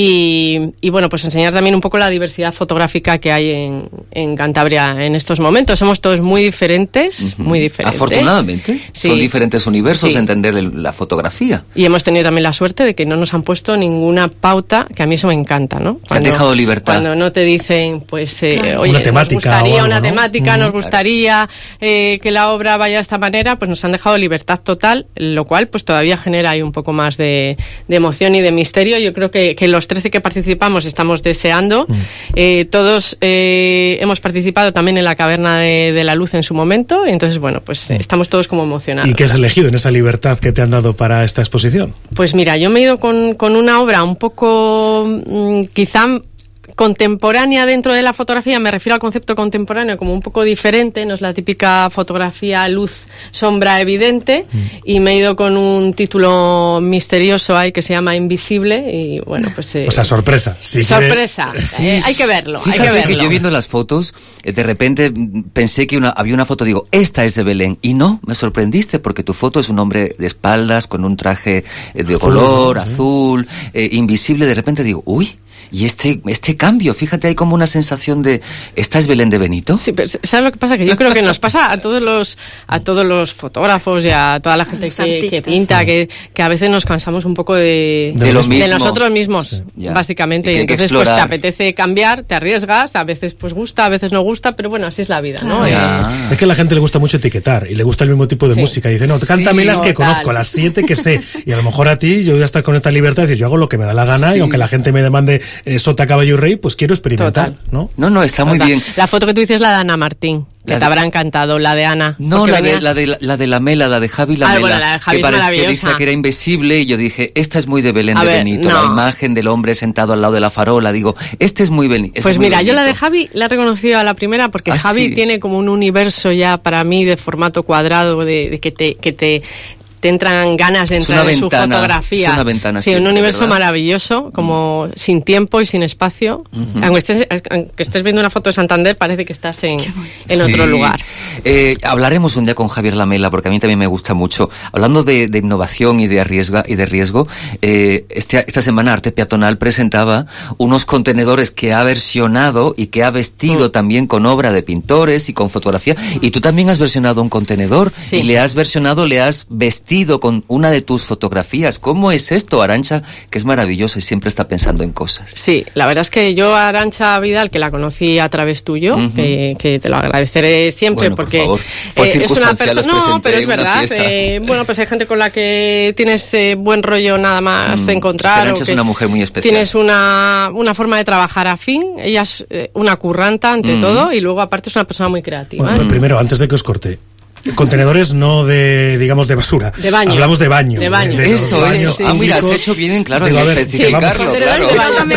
y, y bueno, pues enseñar también un poco la diversidad fotográfica que hay en, en Cantabria en estos momentos. Somos todos muy diferentes, uh-huh. muy diferentes. Afortunadamente, sí. son diferentes universos sí. de entender el, la fotografía. Y hemos tenido también la suerte de que no nos han puesto ninguna pauta, que a mí eso me encanta, ¿no? Cuando, han dejado libertad. Cuando no te dicen, pues, eh, claro. oye, una nos temática gustaría algo, una ¿no? temática, mm, nos gustaría eh, que la obra vaya de esta manera, pues nos han dejado libertad total, lo cual pues todavía genera ahí un poco más de, de emoción y de misterio. Yo creo que, que los trece que participamos estamos deseando. Mm. Eh, todos eh, hemos participado también en la Caverna de, de la Luz en su momento, y entonces, bueno, pues eh, estamos todos como emocionados. ¿Y qué has elegido en esa libertad que te han dado para esta exposición? Pues mira, yo me he ido con, con una obra un poco, mmm, quizá contemporánea dentro de la fotografía. Me refiero al concepto contemporáneo como un poco diferente, no es la típica fotografía luz, sombra evidente, mm. y me he ido con un título misterioso ahí que se llama Invisible y bueno, pues... Eh, o sea, sorpresa. Sí sorpresa, que... sí. eh, hay que verlo, Fíjate hay que verlo. Que yo viendo las fotos, eh, de repente pensé que una, había una foto, digo, esta es de Belén, y no, me sorprendiste porque tu foto es un hombre de espaldas con un traje eh, de azul, color, ¿no? azul, eh, invisible, de repente digo, uy, y este este cambio, fíjate, hay como una sensación de, ¿esta es Belén de Benito? Sí, pero ¿sabes lo que pasa? Que yo creo que nos pasa a todos los a todos los fotógrafos y a toda la gente que, que pinta, que, que a veces nos cansamos un poco de, de, lo mismo. de nosotros mismos, sí. básicamente. Y, y entonces pues te apetece cambiar, te arriesgas, a veces pues gusta, a veces no gusta, pero bueno, así es la vida, ¿no? Eh, es que a la gente le gusta mucho etiquetar y le gusta el mismo tipo de sí. música. Y dice, no, cántame sí, las que conozco, las siete que sé. Y a lo mejor a ti, yo voy a estar con esta libertad y decir, yo hago lo que me da la gana sí. y aunque la gente me demande eh, sota, caballo y rey, pues quiero experimentar, Total. ¿no? No, no, está Total. muy bien. La foto que tú dices es la de Ana Martín, que te habrá encantado, la de Ana. No, la, venía... de, la, de, la de Lamela, la de Javi Lamela, ah, bueno, la de Javi que parece que dice que era invisible, y yo dije, esta es muy de Belén a de ver, Benito, no. la imagen del hombre sentado al lado de la farola, digo, este es muy Benito. Pues muy mira, Benito. yo la de Javi la he reconocido a la primera porque ¿Ah, Javi sí? tiene como un universo ya para mí de formato cuadrado, de, de que te... Que te te entran ganas de entrar en ventana, su fotografía. Es una ventana sí, un universo maravilloso, como mm. sin tiempo y sin espacio. Uh-huh. Aunque, estés, aunque estés viendo una foto de Santander, parece que estás en, en sí. otro lugar. Eh, hablaremos un día con Javier Lamela, porque a mí también me gusta mucho. Hablando de, de innovación y de, arriesga, y de riesgo, eh, este, esta semana Arte Peatonal presentaba unos contenedores que ha versionado y que ha vestido uh-huh. también con obra de pintores y con fotografía. Uh-huh. Y tú también has versionado un contenedor sí. y le has versionado, le has vestido con una de tus fotografías. ¿Cómo es esto, Arantxa, que es maravillosa y siempre está pensando en cosas? Sí, la verdad es que yo a Arantxa Vidal, que la conocí a través tuyo, uh-huh. eh, que te lo agradeceré siempre, bueno, porque por favor. Eh, es una persona, no, pero es verdad. Eh, bueno, pues hay gente con la que tienes eh, buen rollo nada más mm, encontrar. Arantxa es una mujer muy especial. Tienes una, una forma de trabajar afín. Ella es eh, una curranta ante mm. todo, y luego aparte es una persona muy creativa. Bueno, ¿eh? Primero, antes de que os corte, contenedores no de, digamos, de basura. De baño. Hablamos de baño. De baño. De, de Eso es. Sí, ah, mira, has hecho bien, claro, en especificarlo, sí, claro.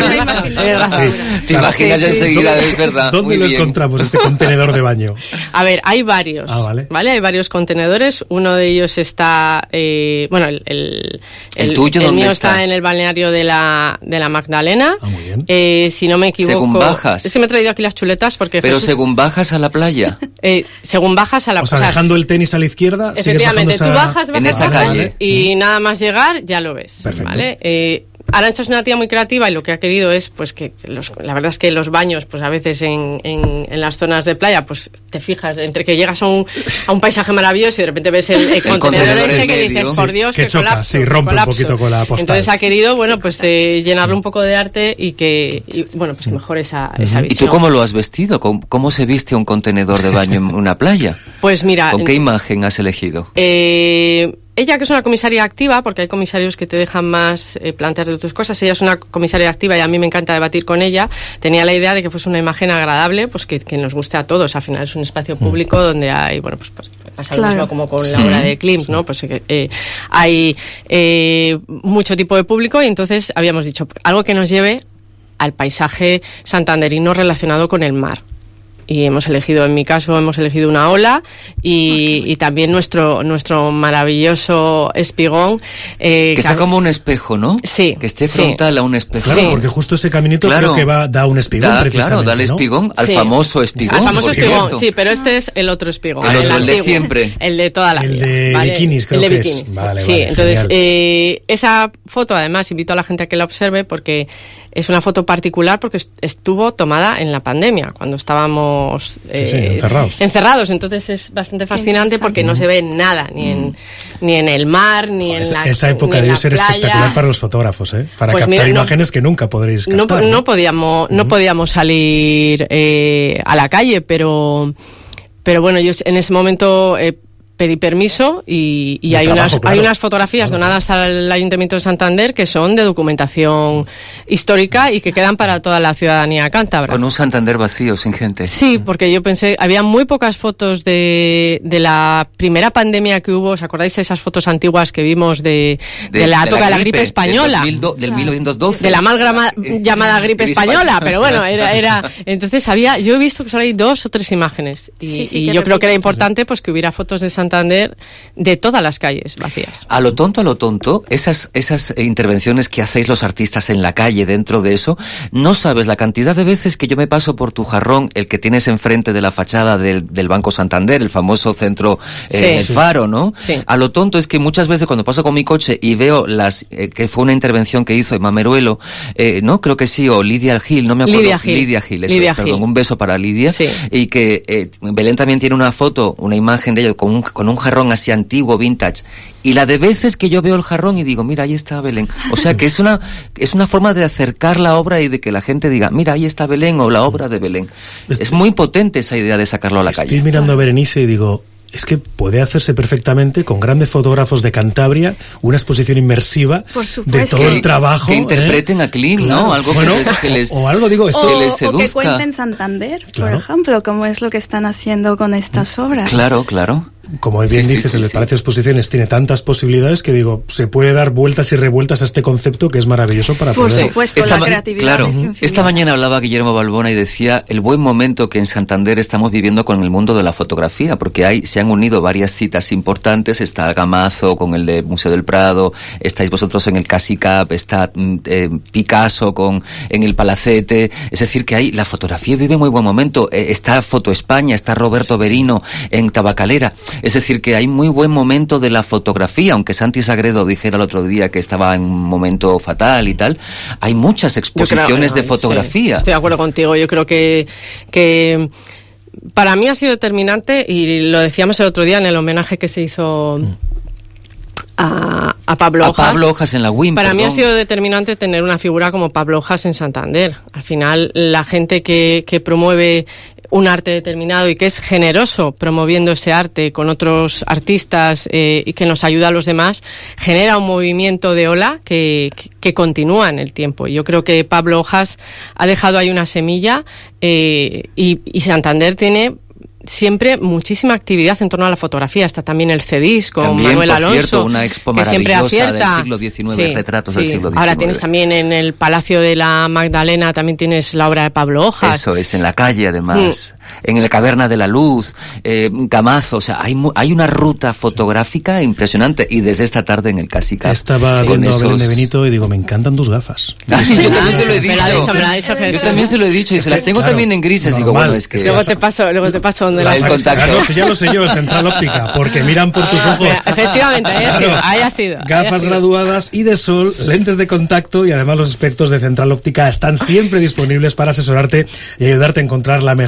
Sí. Te imaginas sí, sí, enseguida, sí. es verdad. ¿Dónde Muy lo bien. encontramos, este contenedor de baño? A ver, hay varios. Ah, vale. ¿Vale? Hay varios contenedores. Uno de ellos está, eh, bueno, el, el, el, ¿El tuyo el dónde mío está? está en el balneario de la, de la Magdalena. Ah, muy bien. Eh, si no me equivoco. Según bajas. Es que me he traído aquí las chuletas porque. Pero Jesús, según bajas a la playa. Eh, según bajas a la playa. O sea, dejando el tenis a la izquierda. Efectivamente, esa... tú bajas, bajas en esa calle y mm. nada más llegar ya lo ves. Perfecto. ¿Vale? Eh, Arantxa es una tía muy creativa y lo que ha querido es, pues que los, la verdad es que los baños, pues a veces en, en, en las zonas de playa, pues te fijas, entre que llegas a un, a un paisaje maravilloso y de repente ves el, el, el contenedor ese que dices, por Dios, que, que choca, colapso, sí, rompe colapso. un poquito con la postal. Entonces ha querido, bueno, pues eh, llenarlo un poco de arte y que, y, bueno, pues que mejor esa, esa visión. ¿Y tú cómo lo has vestido? ¿Cómo, cómo se viste un contenedor de baño en una playa? Pues mira... ¿Con qué imagen has elegido? Eh... ella, que es una comisaria activa, porque hay comisarios que te dejan más eh, plantear tus cosas, ella es una comisaria activa y a mí me encanta debatir con ella, tenía la idea de que fuese una imagen agradable, pues que, que nos guste a todos. Al final es un espacio público donde hay, bueno, pues pasa lo claro. mismo como con la obra de Klimt, ¿no? Pues eh, hay eh, mucho tipo de público y entonces habíamos dicho algo que nos lleve al paisaje santanderino relacionado con el mar. Y hemos elegido, en mi caso, hemos elegido una ola y, okay. y también nuestro nuestro maravilloso espigón. Eh, que sea como un espejo, ¿no? Sí. Que esté frontal sí. a un espejo. Claro, sí. porque justo ese caminito claro. creo que va da un espigón, da, precisamente, claro, da el espigón, ¿no? al sí. famoso espigón. Al famoso espigón, sí, pero este es el otro espigón. El, el, otro, el de siempre. El de toda la el vida. El de ¿vale? bikinis, creo el de que bikinis. es. Vale, sí, vale, entonces, eh, esa foto, además, invito a la gente a que la observe porque es una foto particular porque estuvo tomada en la pandemia, cuando estábamos eh, sí, sí, encerrados. encerrados. Entonces es bastante fascinante porque no se ve nada, ni en, ni en el mar, ni pues en la Esa época debe ser playa. Espectacular para los fotógrafos, ¿eh? Para pues captar mira, imágenes no, que nunca podréis captar. No, no, no podíamos, no uh-huh. podíamos salir eh, a la calle, pero, pero bueno, yo en ese momento... Eh, pedí permiso y, y hay, trabajo, unas, claro. hay unas fotografías claro. donadas al Ayuntamiento de Santander que son de documentación histórica y que quedan para toda la ciudadanía cántabra. Con un Santander vacío, sin gente. Sí, porque yo pensé, había muy pocas fotos de, de la primera pandemia que hubo. ¿Os acordáis de esas fotos antiguas que vimos de, de, de la época de la, de la gripe española? Del, do, del mil novecientos doce. De la mal grama, llamada gripe española, pero bueno, era, era... Entonces había, yo he visto que solo hay dos o tres imágenes y, sí, sí, y yo repito. creo que era importante pues que hubiera fotos de Santander de todas las calles vacías. A lo tonto, a lo tonto, esas, esas intervenciones que hacéis los artistas en la calle dentro de eso, no sabes la cantidad de veces que yo me paso por tu jarrón, el que tienes enfrente de la fachada del, del Banco Santander, el famoso centro eh, sí, El sí. Faro, ¿no? Sí. A lo tonto es que muchas veces cuando paso con mi coche y veo las eh, que fue una intervención que hizo Emma Meruelo, eh, no, creo que sí, o Lidia Gil, no me acuerdo. Lidia Gil. Lidia Gil, eso, Lidia perdón, Gil. Un beso para Lidia. Sí. Y que eh, Belén también tiene una foto, una imagen de ella con un, con un jarrón así antiguo, vintage, y la de veces que yo veo el jarrón y digo, mira, ahí está Belén. O sea que es una es una forma de acercar la obra y de que la gente diga, mira, ahí está Belén o la obra de Belén. Estoy, es muy potente esa idea de sacarlo a la estoy calle. Estoy mirando a Berenice y digo, es que puede hacerse perfectamente con grandes fotógrafos de Cantabria una exposición inmersiva de todo el trabajo. Que interpreten ¿eh? a Klimt, claro. ¿no? Algo bueno, que, les, que les... O, o algo, digo, esto... O, que les seduzca. O que cuenten Santander, claro. por ejemplo, como es lo que están haciendo con estas obras. Claro, claro. Como bien sí, dices, sí, sí, el sí. Palacio de Exposiciones tiene tantas posibilidades que digo, se puede dar vueltas y revueltas a este concepto que es maravilloso para Por poder... Por supuesto, esta la creatividad claro, es infinita. Esta mañana hablaba Guillermo Balbona y decía el buen momento que en Santander estamos viviendo con el mundo de la fotografía, porque hay se han unido varias citas importantes, está Gamazo con el del Museo del Prado, estáis vosotros en el Casicap, está eh, Picasso con en el Palacete, es decir que hay la fotografía vive muy buen momento, eh, está Foto España, está Roberto Berino en Tabacalera, es decir que hay muy buen momento de la fotografía, aunque Santi Sagredo dijera el otro día que estaba en un momento fatal y tal, hay muchas exposiciones creo, de fotografía. Sí, estoy de acuerdo contigo, yo creo que, que para mí ha sido determinante, y lo decíamos el otro día en el homenaje que se hizo a, a Pablo a Hojas. Pablo Hojas en la W I M. Para perdón. mí ha sido determinante tener una figura como Pablo Hojas en Santander. Al final, la gente que, que promueve un arte determinado y que es generoso promoviendo ese arte con otros artistas eh, y que nos ayuda a los demás, genera un movimiento de ola que, que, que continúa en el tiempo. Yo creo que Pablo Hojas ha dejado ahí una semilla eh, y, y Santander tiene siempre muchísima actividad en torno a la fotografía. Está también el CEDIS con también, Manuel por Alonso, cierto, una expo que siempre acierta. Del siglo diecinueve, sí, retratos sí. del siglo diecinueve. Ahora tienes también en el Palacio de la Magdalena, también tienes la obra de Pablo Hojas. Eso es, en la calle además. Mm. En la Caverna de la Luz, eh, Gamazo, o sea, hay, hay una ruta fotográfica impresionante, y desde esta tarde en el Casicap. Estaba sí, viendo esos... a Belén de Benito y digo, me encantan tus gafas. Ah, sí, yo también se lo he dicho. Me lo ha dicho, me lo ha dicho Jesús. Yo también se lo he dicho, y se las tengo claro, también en grises. Normal. Digo, bueno, es que... Luego te paso, luego te paso donde las... El contacto. Claro, si ya lo sé yo, en Central Óptica, porque miran por tus ojos. Efectivamente, ahí ha sido, ahí ha sido. Gafas haya sido. graduadas y de sol, lentes de contacto, y además los expertos de Central Óptica están siempre disponibles para asesorarte y ayudarte a encontrar la mejor solución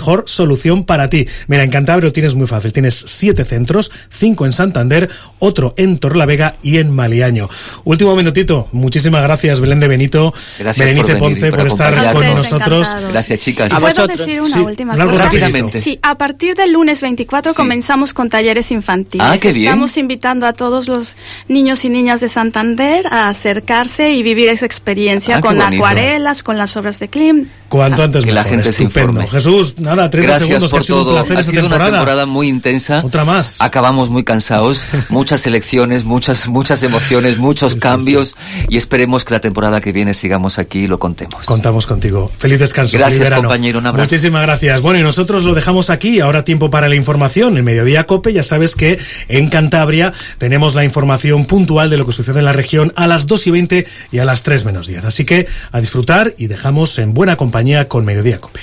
solución para ti. Mira, en Cantabria tienes muy fácil. Tienes siete centros, cinco en Santander, otro en Torlavega y en Maliaño. Último minutito. Muchísimas gracias, Belén de Benito. Gracias Berenice por venir, Ponce, por estar con nosotros. Encantados. Gracias, chicas. ¿Y puedo decir una sí, última algo cosa? Rápidamente. Sí, a partir del lunes veinticuatro Sí. comenzamos con talleres infantiles. Ah, qué bien. Estamos invitando a todos los niños y niñas de Santander a acercarse y vivir esa experiencia Ah, con qué bonito. acuarelas, con las obras de Klim. Cuanto antes que la mejor. gente se Estupendo. informe. Jesús, nada, treinta Gracias segundos, por que ha sido todo. un placer Ha esta sido temporada. una temporada muy intensa. Otra más. Acabamos muy cansados, muchas elecciones, muchas muchas emociones, muchos Sí, sí, cambios y esperemos que la temporada que viene sigamos aquí y lo contemos. Contamos contigo. Feliz descanso. Gracias, feliz verano. compañero, un abrazo. Muchísimas gracias. Bueno, y nosotros lo dejamos aquí. Ahora tiempo para la información. En Mediodía COPE, ya sabes que en Cantabria tenemos la información puntual de lo que sucede en la región a las dos y veinte y a las tres menos diez. Así que a disfrutar y dejamos en buena compañía con Mediodía COPE.